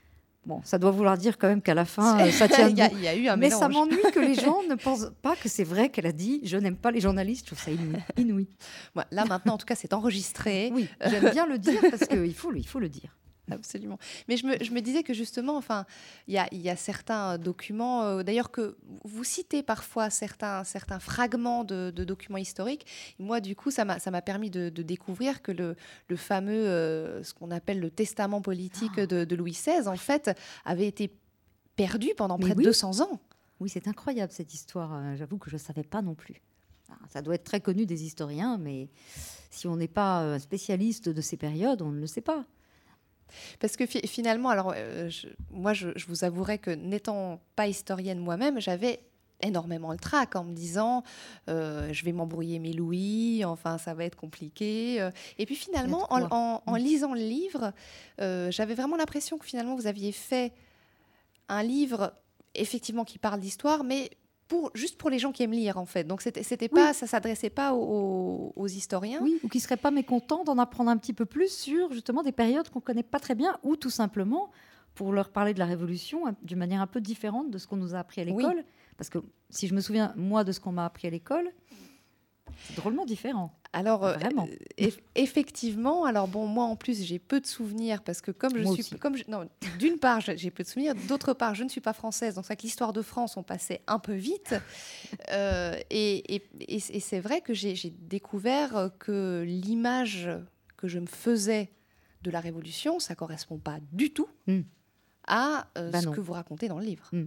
Bon, ça doit vouloir dire quand même qu'à la fin, euh, ça tient il, y a, debout. il y a eu un Mais mélange. ça m'ennuie que les gens ne pensent pas que c'est vrai qu'elle a dit « je n'aime pas les journalistes ». Je trouve ça inouï. inouï. Ouais, là, maintenant, en tout cas, c'est enregistré. Oui, j'aime bien le dire parce qu'il faut, il faut le dire. Absolument. Mais je me, je me disais que justement, enfin, il y a, y a certains documents, euh, d'ailleurs que vous citez parfois certains, certains fragments de, de documents historiques. Et moi, du coup, ça m'a, ça m'a permis de, de découvrir que le, le fameux, euh, ce qu'on appelle le testament politique Ah. de, de Louis seize, en fait, avait été perdu pendant Mais près oui. de deux cents ans. Oui, c'est incroyable cette histoire. Euh, J'avoue que je ne savais pas non plus. Ah, ça doit être très connu des historiens, mais si on n'est pas euh, spécialiste de ces périodes, on ne le sait pas. Parce que fi- finalement, alors, euh, je- moi, je, je vous avouerai que n'étant pas historienne moi-même, j'avais énormément le trac en me disant euh, je vais m'embrouiller mes louis, enfin ça va être compliqué. euh. Et puis finalement, Il y a en, de quoi. en- en Mm. lisant le livre, euh, j'avais vraiment l'impression que finalement vous aviez fait un livre effectivement qui parle d'histoire, mais pour, juste pour les gens qui aiment lire en fait. Donc c'était, c'était Oui. pas, ça s'adressait pas aux, aux historiens. Oui, ou qui ne seraient pas mécontents d'en apprendre un petit peu plus sur justement des périodes qu'on ne connaît pas très bien, ou tout simplement pour leur parler de la Révolution hein, d'une manière un peu différente de ce qu'on nous a appris à l'école. Oui. Parce que si je me souviens, moi, de ce qu'on m'a appris à l'école, c'est drôlement différent. Alors, euh, Vraiment. euh, eff- effectivement, alors bon, moi en plus j'ai peu de souvenirs parce que comme je Moi suis, aussi. comme je- non, d'une part j'ai j'ai peu de souvenirs, d'autre part je ne suis pas française, donc c'est vrai que l'histoire de France on passait un peu vite, Euh, et, et- et- et c'est vrai que j'ai j'ai découvert que l'image que je me faisais de la Révolution, ça correspond pas du tout Mm. à euh, Bah ce non. que vous racontez dans le livre. Mm.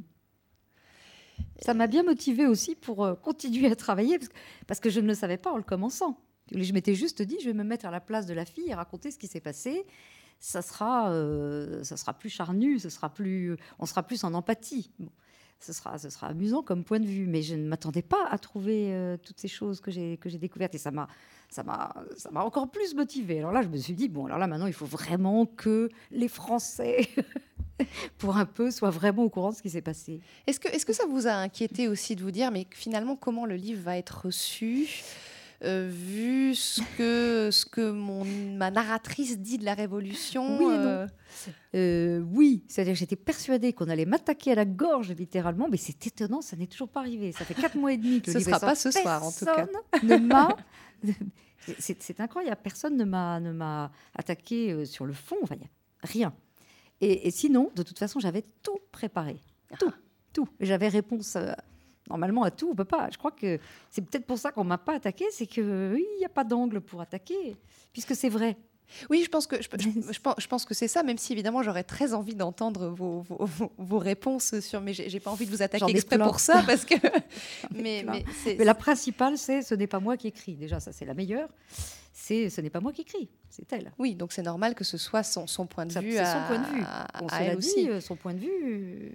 Ça m'a bien motivée aussi pour euh, continuer à travailler, parce que, parce que je ne le savais pas en le commençant. Je m'étais juste dit, je vais me mettre à la place de la fille et raconter ce qui s'est passé. Ça sera, euh, ça sera plus charnu, ce sera plus, on sera plus en empathie. Bon, ce sera, ce sera amusant comme point de vue, mais je ne m'attendais pas à trouver euh, toutes ces choses que j'ai que j'ai découvertes, et ça m'a, ça m'a, ça m'a encore plus motivée. Alors là, je me suis dit, bon, alors là, maintenant, il faut vraiment que les Français, pour un peu, soient vraiment au courant de ce qui s'est passé. Est-ce que, est-ce que ça vous a inquiété aussi de vous dire, mais finalement, comment le livre va être reçu, euh, vu ce que, ce que mon, ma narratrice dit de la Révolution? Oui et non. euh, Euh, oui, c'est-à-dire que j'étais persuadée qu'on allait m'attaquer à la gorge, littéralement, mais c'est étonnant, ça n'est toujours pas arrivé. Ça fait quatre mois et demi que le Ce livre sera est pas sorti. ce soir, en tout cas. Personne ne m'a... C'est, c'est incroyable, personne ne m'a, ne m'a attaqué euh, sur le fond, enfin, y a rien. Et, et sinon, de toute façon, j'avais tout préparé, tout, tout. Et j'avais réponse euh, normalement à tout, on peut pas. Je crois que c'est peut-être pour ça qu'on m'a pas attaqué, c'est que oui, il n'y a pas d'angle pour attaquer, puisque c'est vrai. Oui, je pense que je, je- je pense, je pense que c'est ça, même si évidemment j'aurais très envie d'entendre vos, vos, vos- vos réponses sur, mais j'ai j'ai pas envie de vous attaquer J'en ai exprès plein. pour ça parce que. mais, plein. mais c'est- Mais la principale, c'est ce n'est pas moi qui écris. Déjà, ça, c'est la meilleure. C'est ce n'est pas moi qui écris, c'est elle. oui, donc c'est normal que ce soit son, son point de Ça, vue. c'est son à- point de vue. à- Bon, à cela elle dit, aussi. euh, son point de vue euh,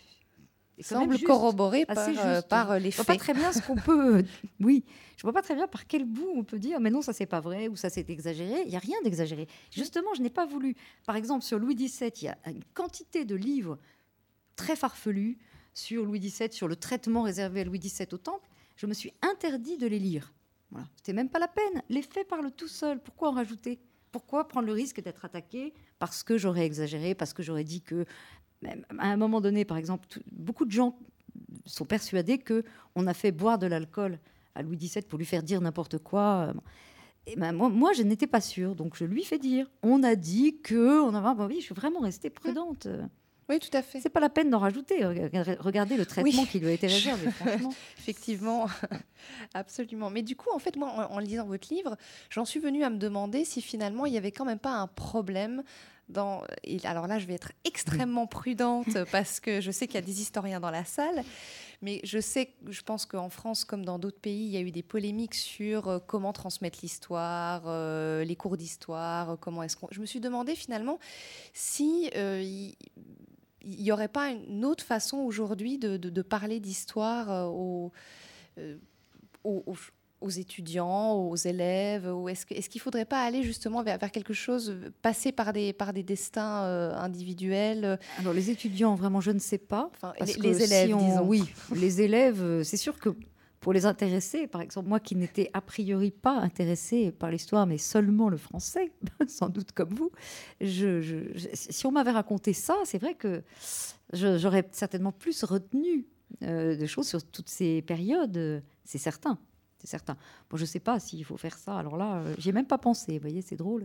est quand Semble même juste, corroboré par, assez euh, juste. par euh, les Je vois pas faits. très bien ce qu'on peut. Oui, je vois pas très bien par quel bout on peut dire, mais non, ça c'est pas vrai ou ça c'est exagéré. Il y a rien d'exagéré. Justement, je n'ai pas voulu. Par exemple, sur Louis dix-sept, il y a une quantité de livres très farfelus sur Louis dix-sept, sur le traitement réservé à Louis dix-sept au Temple. Je me suis interdit de les lire. Voilà, c'était même pas la peine. Les faits parlent tout seuls. Pourquoi en rajouter? Pourquoi prendre le risque d'être attaqué parce que j'aurais exagéré, parce que j'aurais dit que, même à un moment donné, par exemple, tout- beaucoup de gens sont persuadés que on a fait boire de l'alcool à Louis dix-sept pour lui faire dire n'importe quoi. Et ben moi, moi, je n'étais pas sûre, donc je lui fais dire. On a dit que, on avait, bah oui, je suis vraiment restée prudente. Oui, tout à fait. C'est pas la peine d'en rajouter. Regardez le traitement Oui. qui lui a été réservé, franchement. Effectivement, absolument. Mais du coup, en fait, moi, en, en lisant votre livre, j'en suis venue à me demander si finalement il n'y avait quand même pas un problème dans. Et alors là, je vais être extrêmement prudente parce que je sais qu'il y a des historiens dans la salle, mais je sais, je pense qu'en France, comme dans d'autres pays, il y a eu des polémiques sur euh, comment transmettre l'histoire, euh, les cours d'histoire, euh, comment est-ce qu'on. Je me suis demandé finalement si euh, il il n'y aurait pas une autre façon aujourd'hui de, de- de parler d'histoire euh, aux, euh, aux, aux- aux étudiants, aux élèves, ou est-ce que- est-ce qu'il ne faudrait pas aller justement vers, vers quelque chose, passer par des, par des destins euh, individuels euh, Alors les étudiants, vraiment, je ne sais pas. enfin, Parce les, que les élèves, si on- disons. Oui, les élèves, euh, c'est sûr que pour les intéresser. Par exemple, moi qui n'étais a priori pas intéressée par l'histoire, mais seulement le français, sans doute comme vous, je, je, je, si on m'avait raconté ça, c'est vrai que je, j'aurais certainement plus retenu euh, des choses sur toutes ces périodes, euh, c'est certain. C'est certain. Bon, je ne sais pas s'il faut faire ça. Alors là, euh, j'y ai même pas pensé. Vous voyez, c'est drôle.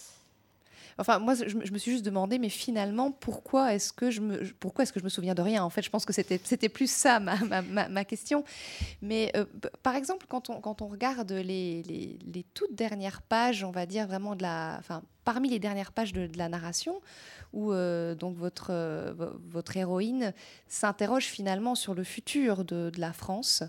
Enfin, moi, je, je me suis juste demandé, mais finalement, pourquoi est-ce que je me, pourquoi est-ce que je me souviens de rien ? En fait, je pense que c'était, c'était plus ça ma, ma, ma, ma question. Mais euh, p- par exemple, quand on, quand on regarde les, les, les toutes dernières pages, on va dire vraiment de la, enfin, parmi les dernières pages de, de la narration, où euh, donc votre, euh, votre héroïne s'interroge finalement sur le futur de, de la France.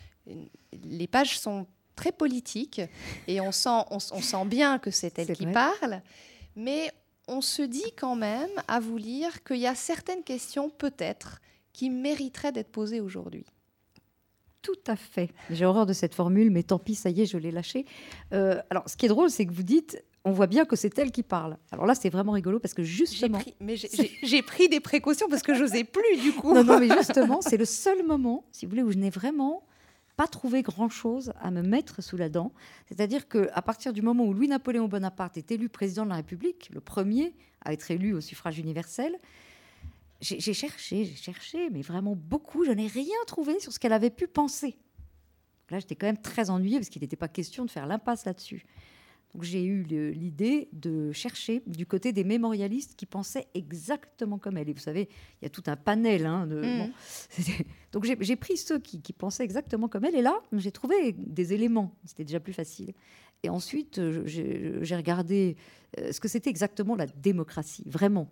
Les pages sont très politiques et on sent, on, on sent bien que c'est elle C'est qui vrai. parle. Mais on se dit quand même, à vous lire, qu'il y a certaines questions, peut-être, qui mériteraient d'être posées aujourd'hui. Tout à fait. J'ai horreur de cette formule, mais tant pis, ça y est, je l'ai lâchée. Euh, alors, ce qui est drôle, c'est que vous dites, on voit bien que c'est elle qui parle. Alors là, c'est vraiment rigolo parce que J'ai justement... pris, mais j'ai, j'ai, j'ai pris des précautions parce que je n'osais plus, du coup. Non, non, mais justement, c'est le seul moment, si vous voulez, où je n'ai vraiment pas trouvé grand-chose à me mettre sous la dent. C'est-à-dire qu'à partir du moment où Louis-Napoléon Bonaparte est élu président de la République, le premier à être élu au suffrage universel, j'ai, j'ai cherché, j'ai cherché, mais vraiment beaucoup. Je n'ai rien trouvé sur ce qu'elle avait pu penser. Là, j'étais quand même très ennuyée parce qu'il n'était pas question de faire l'impasse là-dessus. Donc j'ai eu le- l'idée de chercher du côté des mémorialistes qui pensaient exactement comme elle. Et vous savez, il y a tout un panel. Hein, de, Mmh. bon, c'était- donc j'ai, j'ai pris ceux qui, qui pensaient exactement comme elle. Et là, j'ai trouvé des éléments. C'était déjà plus facile. Et ensuite, euh, j'ai, j'ai regardé euh, ce que c'était exactement la démocratie, vraiment.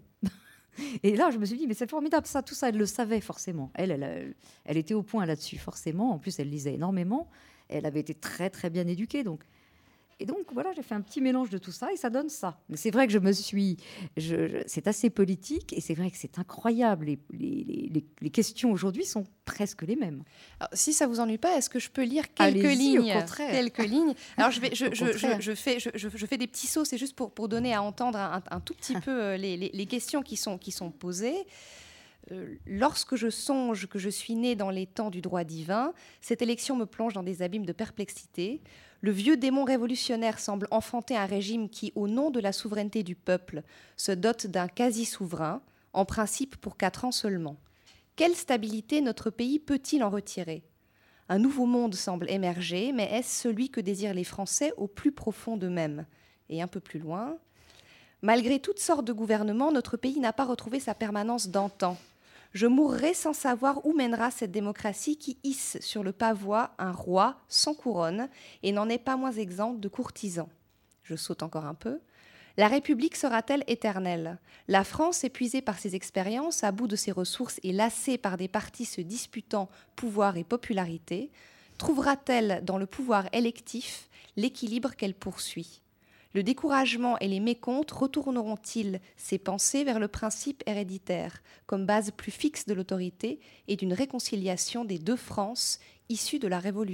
Et là, je me suis dit, mais c'est formidable, ça, tout ça, elle le savait forcément. Elle, elle, elle, elle était au point là-dessus, forcément. En plus, elle lisait énormément. Elle avait été très, très bien éduquée. Donc, et donc, voilà, j'ai fait un petit mélange de tout ça et ça donne ça. Mais c'est vrai que je me suis... Je, je- c'est assez politique et c'est vrai que c'est incroyable. Les, les, les, les questions aujourd'hui sont presque les mêmes. Alors, si ça vous ennuie pas, est-ce que je peux lire quelques Allez-y, au lignes contraire. Quelques lignes. Alors je vais, je, Au je, contraire. je, je fais, je, je- je fais des petits sauts, c'est juste pour, pour donner à entendre un, un tout petit peu euh, les, les- les questions qui sont, qui sont posées. Euh, lorsque je songe que je suis née dans les temps du droit divin, cette élection me plonge dans des abîmes de perplexité. Le vieux démon révolutionnaire semble enfanter un régime qui, au nom de la souveraineté du peuple, se dote d'un quasi-souverain, en principe pour quatre ans seulement. Quelle stabilité notre pays peut-il en retirer ? Un nouveau monde semble émerger, mais est-ce celui que désirent les Français au plus profond d'eux-mêmes ? Et un peu plus loin, malgré toutes sortes de gouvernements, notre pays n'a pas retrouvé sa permanence d'antan. Je mourrai sans savoir où mènera cette démocratie qui hisse sur le pavois un roi sans couronne et n'en est pas moins exempte de courtisans. Je saute encore un peu. La République sera-t-elle éternelle ? La France, épuisée par ses expériences, à bout de ses ressources et lassée par des partis se disputant pouvoir et popularité, trouvera-t-elle dans le pouvoir électif l'équilibre qu'elle poursuit ? Le découragement et les mécomptes retourneront-ils ses pensées vers le principe héréditaire, comme base plus fixe de l'autorité et d'une réconciliation des deux Frances issues de la Révolution ?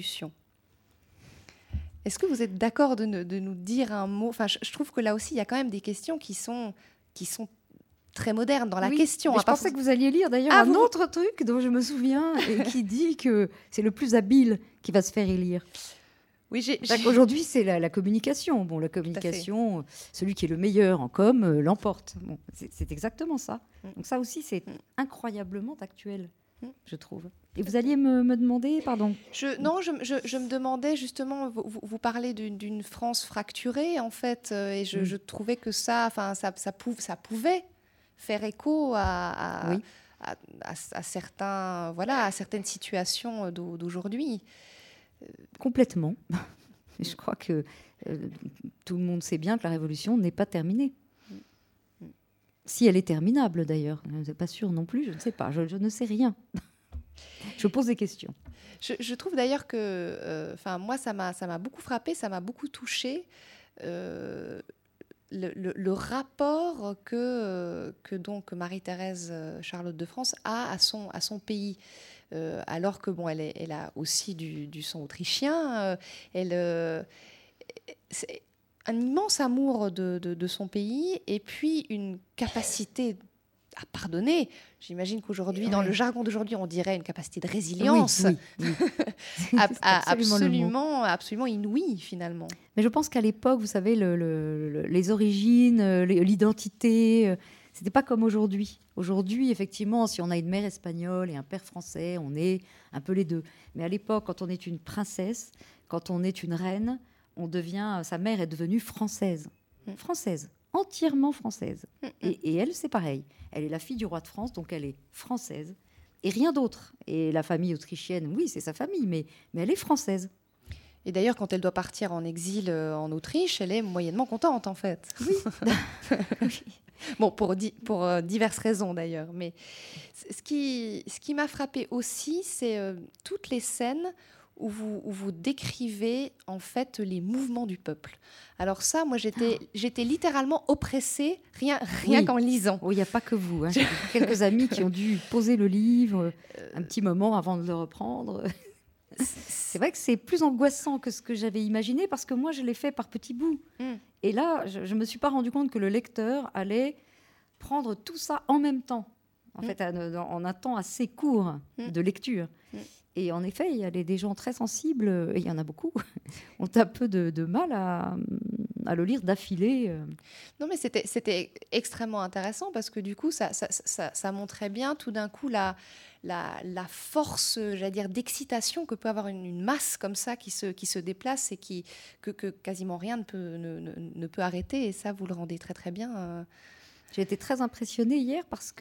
Est-ce que vous êtes d'accord de, ne- de nous dire un mot ? Enfin, je, je trouve que là aussi, il y a quand même des questions qui sont, qui sont très modernes dans la Oui, question. mais hein, je pas pensais for- que vous alliez lire d'ailleurs Ah, un vous- autre truc dont je me souviens et qui dit que c'est le plus habile qui va se faire élire. Oui, j'ai, C'est-à-dire j'ai- qu'aujourd'hui, c'est la, la communication. Bon, la communication, celui qui est le meilleur en com euh, l'emporte. Bon, c'est, c'est exactement ça. Mm. Donc ça aussi, c'est Mm. incroyablement actuel, Mm. je trouve. Et vous alliez me, me demander, pardon. je- non, je, je- je me demandais justement, vous, vous- vous parlez d'une, d'une France fracturée, en fait, euh, et je, Mm. je trouvais que ça, enfin, ça, ça, pou- ça pouvait faire écho à, à- Oui. à- à- à certains, voilà, à certaines situations d'au- d'aujourd'hui. Complètement. Et je crois que euh, tout le monde sait bien que la révolution n'est pas terminée. Si elle est terminable, d'ailleurs. Je ne suis pas sûre non plus, je ne sais pas. Je, je ne sais rien. Je pose des questions. Je, je trouve d'ailleurs que, euh, enfin, moi, ça m'a, ça m'a beaucoup frappé, ça m'a beaucoup touché. euh, le, le- le rapport que, euh, que donc Marie-Thérèse euh, Charlotte de France a à son, à son pays. Euh, alors que bon, elle, est- elle a aussi du, du sang autrichien. euh, elle, euh, c'est un immense amour de, de- de son pays et puis une capacité à pardonner. J'imagine qu'aujourd'hui, Ouais. dans le jargon d'aujourd'hui, on dirait une capacité de résilience. Oui, oui, oui. à, C'est à, absolument le mot. absolument, absolument inouïe, finalement. Mais je pense qu'à l'époque, vous savez, le, le, le, les origines, euh, l'identité, euh, c'était pas comme aujourd'hui. Aujourd'hui, effectivement, si on a une mère espagnole et un père français, on est un peu les deux. Mais à l'époque, quand on est une princesse, quand on est une reine, on devient, sa mère est devenue française. Mm. Française, entièrement française. Mm, mm. Et, et elle, c'est pareil. Elle est la fille du roi de France, donc elle est française. Et rien d'autre. Et la famille autrichienne, oui, c'est sa famille, mais, mais elle est française. Et d'ailleurs, quand elle doit partir en exil euh, en Autriche, elle est moyennement contente, en fait. Oui. Bon, pour, di- pour euh, diverses raisons, d'ailleurs. Mais c- ce qui, ce qui m'a frappée aussi, c'est euh, toutes les scènes où vous, où vous décrivez, en fait, les mouvements du peuple. Alors ça, moi, j'étais, j'étais littéralement oppressée, rien, rien Oui. qu'en lisant. Oui, il n'y a pas que vous. Hein. J'ai quelques amis qui ont dû poser le livre un petit moment avant de le reprendre. C'est vrai que c'est plus angoissant que ce que j'avais imaginé parce que moi, je l'ai fait par petits bouts. Mm. Et là, je ne me suis pas rendu compte que le lecteur allait prendre tout ça en même temps, en Mm. fait, en, en un temps assez court Mm. de lecture. Mm. Et en effet, il y a des, des gens très sensibles, et il y en a beaucoup, ont un peu de, de mal à, à le lire d'affilée. Non, mais c'était, c'était extrêmement intéressant parce que du coup, ça, ça, ça, ça montrait bien tout d'un coup la, la, la force, j'allais dire, d'excitation que peut avoir une, une masse comme ça qui se, qui se déplace et qui, que, que quasiment rien ne peut, ne, ne, ne peut arrêter. Et ça, vous le rendez très, très bien. euh. J'ai été très impressionnée hier parce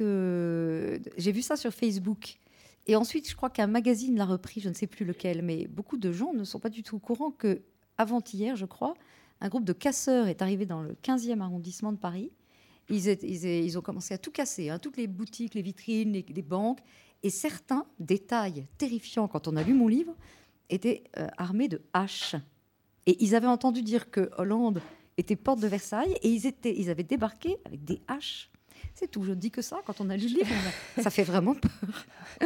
que j'ai vu ça sur Facebook. Et ensuite, je crois qu'un magazine l'a repris, je ne sais plus lequel, mais beaucoup de gens ne sont pas du tout au courant que, avant-hier, je crois, un groupe de casseurs est arrivé dans le quinzième arrondissement de Paris. Ils, étaient, ils, étaient, ils ont commencé à tout casser, hein, toutes les boutiques, les vitrines, les, les banques. Et certains, détails terrifiants quand on a lu mon livre, étaient euh, armés de haches. Et ils avaient entendu dire que Hollande était porte de Versailles et ils, étaient, ils avaient débarqué avec des haches. C'est tout, je ne dis que ça. Quand on a lu le livre, on a... ça fait vraiment peur.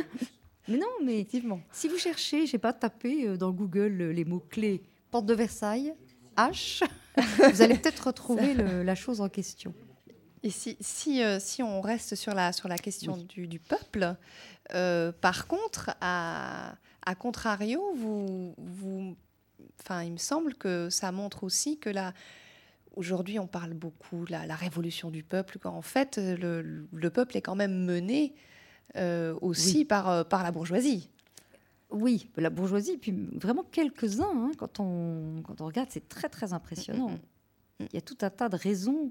Mais non, mais Effectivement. si vous cherchez, je ne sais pas, tapez dans Google les mots-clés porte de Versailles, hache, vous allez peut-être retrouver le, la chose en question. Et si, si, euh, si on reste sur la, sur la question Oui. du, du peuple, euh, par contre, à, à contrario, vous, vous, enfin, il me semble que ça montre aussi que la, aujourd'hui, on parle beaucoup de la, la révolution du peuple, quand en fait, le, le peuple est quand même mené euh, aussi Oui. par, euh, par la bourgeoisie. Oui, la bourgeoisie, puis vraiment quelques-uns, hein, quand, on, quand on regarde, c'est très, très impressionnant. Mm, mm, mm. Il y a tout un tas de raisons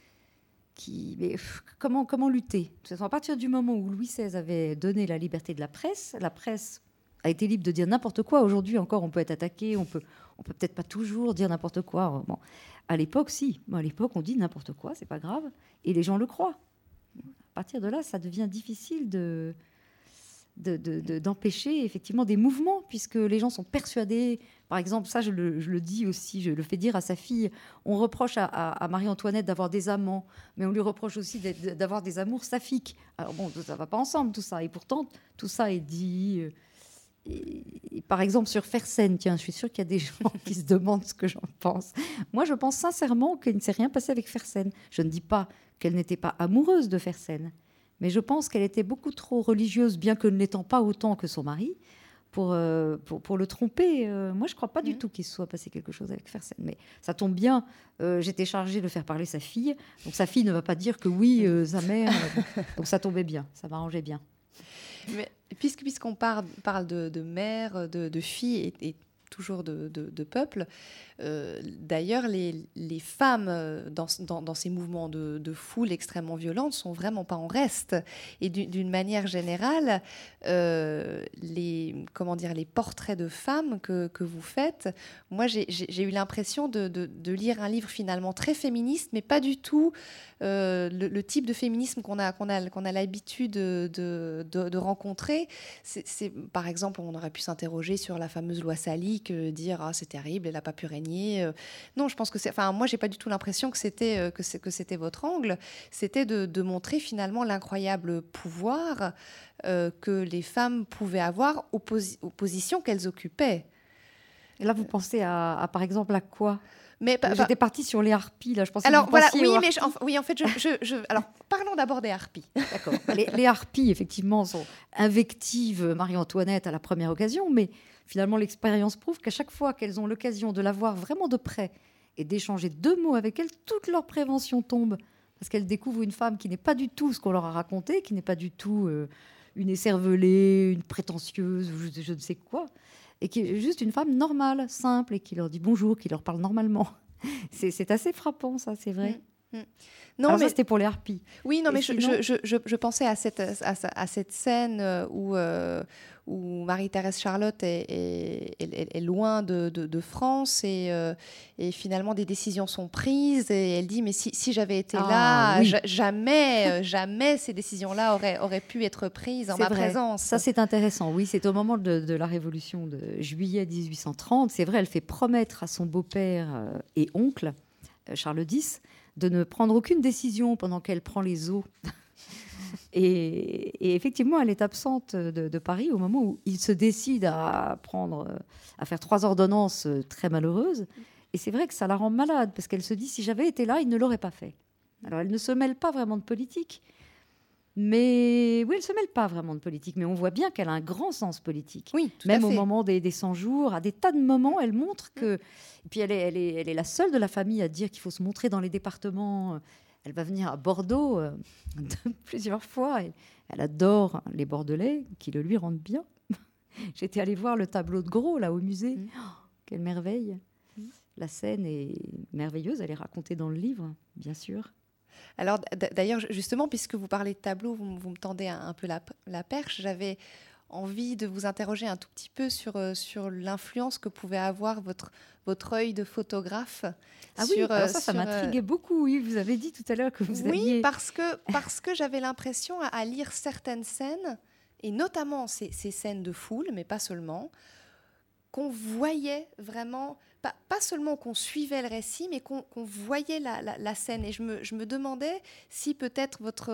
qui... Mais, pff, comment, comment lutter? À partir du moment où Louis seize avait donné la liberté de la presse, la presse a été libre de dire n'importe quoi. Aujourd'hui encore, on peut être attaqué, on peut, on peut peut-être pas toujours dire n'importe quoi. Bon. À l'époque, si. Bon, à l'époque, on dit n'importe quoi, c'est pas grave, et les gens le croient. À partir de là, ça devient difficile de... De, de, de, d'empêcher effectivement des mouvements, puisque les gens sont persuadés. Par exemple, ça, je le, je le dis aussi, je le fais dire à sa fille. On reproche à, à, à Marie-Antoinette d'avoir des amants, mais on lui reproche aussi d'avoir des amours saphiques. Alors bon, ça ne va pas ensemble, tout ça. Et pourtant, tout ça est dit. Et, et par exemple, sur Fersen, tiens, je suis sûre qu'il y a des gens qui se demandent ce que j'en pense. Moi, je pense sincèrement qu'il ne s'est rien passé avec Fersen. Je ne dis pas qu'elle n'était pas amoureuse de Fersen, mais je pense qu'elle était beaucoup trop religieuse, bien que ne l'étant pas autant que son mari, pour, euh, pour, pour le tromper. Euh, moi, je ne crois pas du Mmh. tout qu'il se soit passé quelque chose avec Fersen. Mais ça tombe bien, euh, j'étais chargée de faire parler sa fille. Donc sa fille ne va pas dire que oui, euh, sa mère... Euh, donc ça tombait bien, ça m'arrangeait bien. Mais puisque, puisqu'on parle, parle de, de mère, de, de fille et, et toujours de, de, de peuple, euh, d'ailleurs, les, les femmes dans, dans, dans ces mouvements de, de foule extrêmement violentes sont vraiment pas en reste. Et d'une, d'une manière générale, euh, les, comment dire, les portraits de femmes que, que vous faites, moi, j'ai, j'ai, j'ai eu l'impression de, de, de lire un livre finalement très féministe, mais pas du tout euh, le, le type de féminisme qu'on a, qu'on a, qu'on a l'habitude de, de, de, de rencontrer. C'est, c'est, par exemple, on aurait pu s'interroger sur la fameuse loi salique, euh, dire ah, c'est terrible, elle n'a pas pu régner. Euh, non, je pense que c'est. Enfin, moi, j'ai pas du tout l'impression que c'était euh, que, c'est, que c'était votre angle. C'était de, de montrer finalement l'incroyable pouvoir euh, que les femmes pouvaient avoir aux, posi- aux positions qu'elles occupaient. Et là, vous pensez à, à, par exemple, à quoi ? Mais pa- J'étais partie sur les harpies, là. Je pensais alors que vous voilà, pensiez oui, aux mais harpies. je, enfin, oui, en fait, je, je, je- alors parlons d'abord des harpies. D'accord. Les, les harpies, effectivement, sont invectives Marie-Antoinette à la première occasion, mais finalement, l'expérience prouve qu'à chaque fois qu'elles ont l'occasion de la voir vraiment de près et d'échanger deux mots avec elle, toute leur prévention tombe. Parce qu'elles découvrent une femme qui n'est pas du tout ce qu'on leur a raconté, qui n'est pas du tout euh, une écervelée, une prétentieuse, ou je, je ne sais quoi, et qui est juste une femme normale, simple, et qui leur dit bonjour, qui leur parle normalement. C'est, c'est assez frappant, ça, c'est vrai. Mmh, mmh. Non, Alors mais ça, c'était pour les harpies. oui, non, Et mais je, sinon- je, je, je, je pensais à cette, à, à cette scène où, euh, où Marie-Thérèse Charlotte est, est, est, est loin de, de, de France et, euh, et finalement des décisions sont prises et elle dit mais si, si j'avais été Ah, là, oui. ja- jamais, jamais ces décisions-là auraient, auraient pu être prises en C'est ma vrai. présence. Ça, c'est intéressant. Oui, c'est au moment de, de la Révolution de juillet dix-huit cent trente. C'est vrai, elle fait promettre à son beau-père euh, et oncle, euh, Charles X, de ne prendre aucune décision pendant qu'elle prend les eaux. et, et effectivement, elle est absente de, de Paris au moment où il se décide à, prendre, euh, à faire trois ordonnances euh, très malheureuses. Et c'est vrai que ça la rend malade, parce qu'elle se dit, si j'avais été là, il ne l'aurait pas fait. Alors, elle ne se mêle pas vraiment de politique. Mais oui, elle ne se mêle pas vraiment de politique, mais on voit bien qu'elle a un grand sens politique. Oui, tout Même à au fait. moment des, des cent jours, à des tas de moments, elle montre que... Et puis elle est, elle, est, elle est la seule de la famille à dire qu'il faut se montrer dans les départements. Elle va venir à Bordeaux euh, plusieurs fois. Et elle adore les Bordelais, qui le lui rendent bien. J'étais allée voir le tableau de Gros, là, au musée. Mm. Oh, quelle merveille. Mm. La scène est merveilleuse, elle est racontée dans le livre, bien sûr. Alors d- d'ailleurs, justement, puisque vous parlez de tableau, vous, m- vous me tendez un, un peu la, la perche. J'avais envie de vous interroger un tout petit peu sur, euh, sur l'influence que pouvait avoir votre, votre œil de photographe. Ah oui, sur, alors euh, ça, ça sur, euh, m'intriguait beaucoup. Oui, vous avez dit tout à l'heure que vous Oui, aviez... parce que, parce que j'avais l'impression à, à lire certaines scènes, et notamment ces, ces scènes de foule, mais pas seulement, qu'on voyait vraiment, pas, pas seulement qu'on suivait le récit, mais qu'on qu'on voyait la, la, la scène. Et je me, je me demandais si peut-être votre,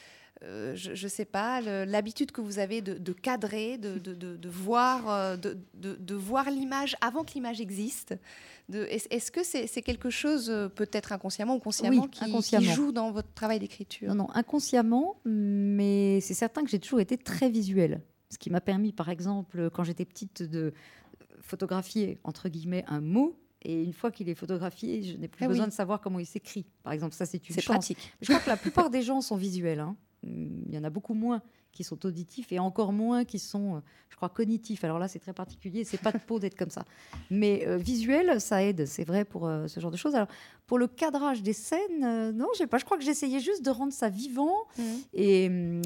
euh, je ne sais pas, le- l'habitude que vous avez de, de cadrer, de, de, de, de voir, euh, de, de, de voir l'image avant que l'image existe. De, est, est-ce que c'est c'est quelque chose, euh, peut-être inconsciemment ou consciemment, Oui, qui, inconsciemment. qui joue dans votre travail d'écriture? Non, non, inconsciemment, mais c'est certain que j'ai toujours été très visuelle. Ce qui m'a permis, par exemple, quand j'étais petite, de photographier, entre guillemets, un mot. Et une fois qu'il est photographié, je n'ai plus Ah besoin oui. de savoir comment il s'écrit. Par exemple, ça, c'est une C'est chance. pratique. Je crois que la plupart des gens sont visuels, hein. Il y en a beaucoup moins qui sont auditifs et encore moins qui sont, euh, je crois, cognitifs. Alors là, c'est très particulier. C'est pas de peau d'être comme ça. Mais euh, visuel, ça aide. C'est vrai pour euh, ce genre de choses. Alors, pour le cadrage des scènes, euh, non, je sais pas. Je crois que j'essayais juste de rendre ça vivant Mmh. et hum,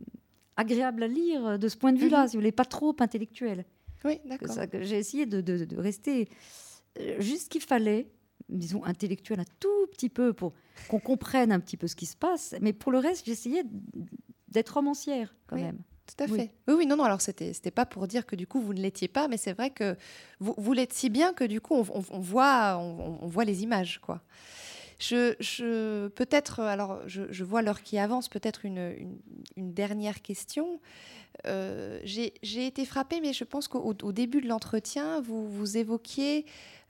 agréable à lire de ce point de vue-là, Mhm. si vous voulez, pas trop intellectuel. Oui, Que d'accord. ça- que j'ai essayé de, de- de rester euh, juste ce qu'il fallait, disons intellectuel un tout petit peu pour qu'on comprenne un petit peu ce qui se passe, mais pour le reste, j'essayais d'être romancière quand Oui. même. Tout à Oui. fait. Oui, oui, non, non. Alors, c'était, c'était pas pour dire que du coup vous ne l'étiez pas, mais c'est vrai que vous, vous l'êtes si bien que du coup on, on- on voit, on, on voit les images, quoi. Je, je peut-être, alors, je, je vois l'heure qui avance. Peut-être une, une, une dernière question. Euh, j'ai, j'ai été frappée, mais je pense qu'au au début de l'entretien, vous, vous évoquiez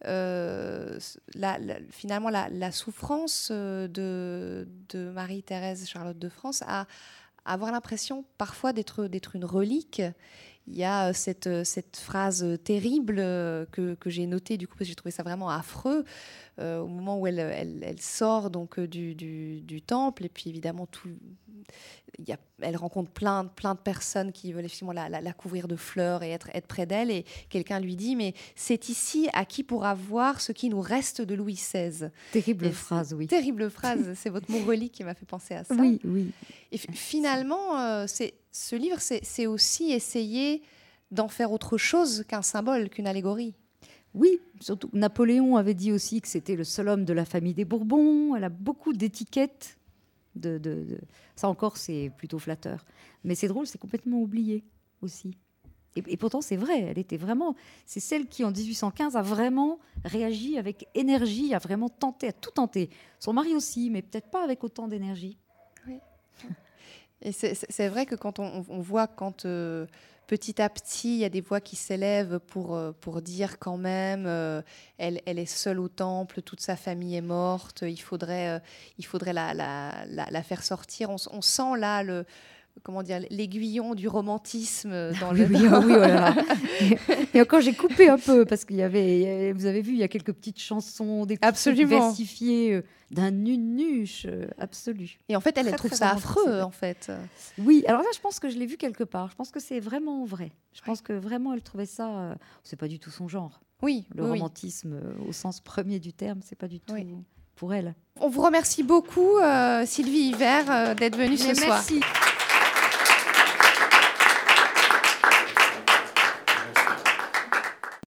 euh, la, la- finalement la, la souffrance euh, de, de Marie-Thérèse Charlotte de France à avoir l'impression parfois d'être, d'être une relique. Il y a cette, cette phrase terrible euh, que, que j'ai notée, du coup, parce que j'ai trouvé ça vraiment affreux, euh, au moment où elle, elle, elle sort donc, du, du, du temple, et puis évidemment, tout, il y a, elle rencontre plein, plein de personnes qui veulent effectivement la, la, la couvrir de fleurs et être, être près d'elle, et quelqu'un lui dit, mais c'est ici à qui pourra voir ce qui nous reste de Louis seize. Terrible Et phrase, oui. Terrible phrase, c'est votre mot relique qui m'a fait penser à ça. Oui, oui. Et f- finalement, euh, c'est, ce livre, c'est, c'est aussi essayer d'en faire autre chose qu'un symbole, qu'une allégorie. Oui, surtout que Napoléon avait dit aussi que c'était le seul homme de la famille des Bourbons. Elle a beaucoup d'étiquettes. De, de, de- Ça encore, c'est plutôt flatteur. Mais c'est drôle, c'est complètement oublié aussi. Et, et pourtant, c'est vrai, elle était vraiment... C'est celle qui, en dix-huit cent quinze, a vraiment réagi avec énergie, a vraiment tenté, a tout tenté. Son mari aussi, mais peut-être pas avec autant d'énergie. Et c'est, c'est- c'est vrai que quand on, on voit quand euh, petit à petit, il y a des voix qui s'élèvent pour, euh, pour dire quand même, euh, elle, elle est seule au temple, toute sa famille est morte, il faudrait, euh, il faudrait la, la, la, la faire sortir. On, on sent là le... comment dire, l'aiguillon du romantisme dans oui, le... oui, oh oui, oh là là. Et, et encore, j'ai coupé un peu, parce qu'il y avait, vous avez vu, il y a quelques petites chansons, des petites trucs versifiés euh, d'un nunuche euh, absolu. Et en fait, elle, très, elle trouve très ça romantique, affreux, en fait. Oui, alors là, je pense que je l'ai vu quelque part. Je pense que c'est vraiment vrai. Je pense que vraiment, elle trouvait ça... Euh, c'est pas du tout son genre. Oui, Le oui, romantisme, oui. Au sens premier du terme, c'est pas du tout... Oui. Pour elle. On vous remercie beaucoup, euh, Sylvie Hiver, euh, d'être venue ce Mais soir. Merci.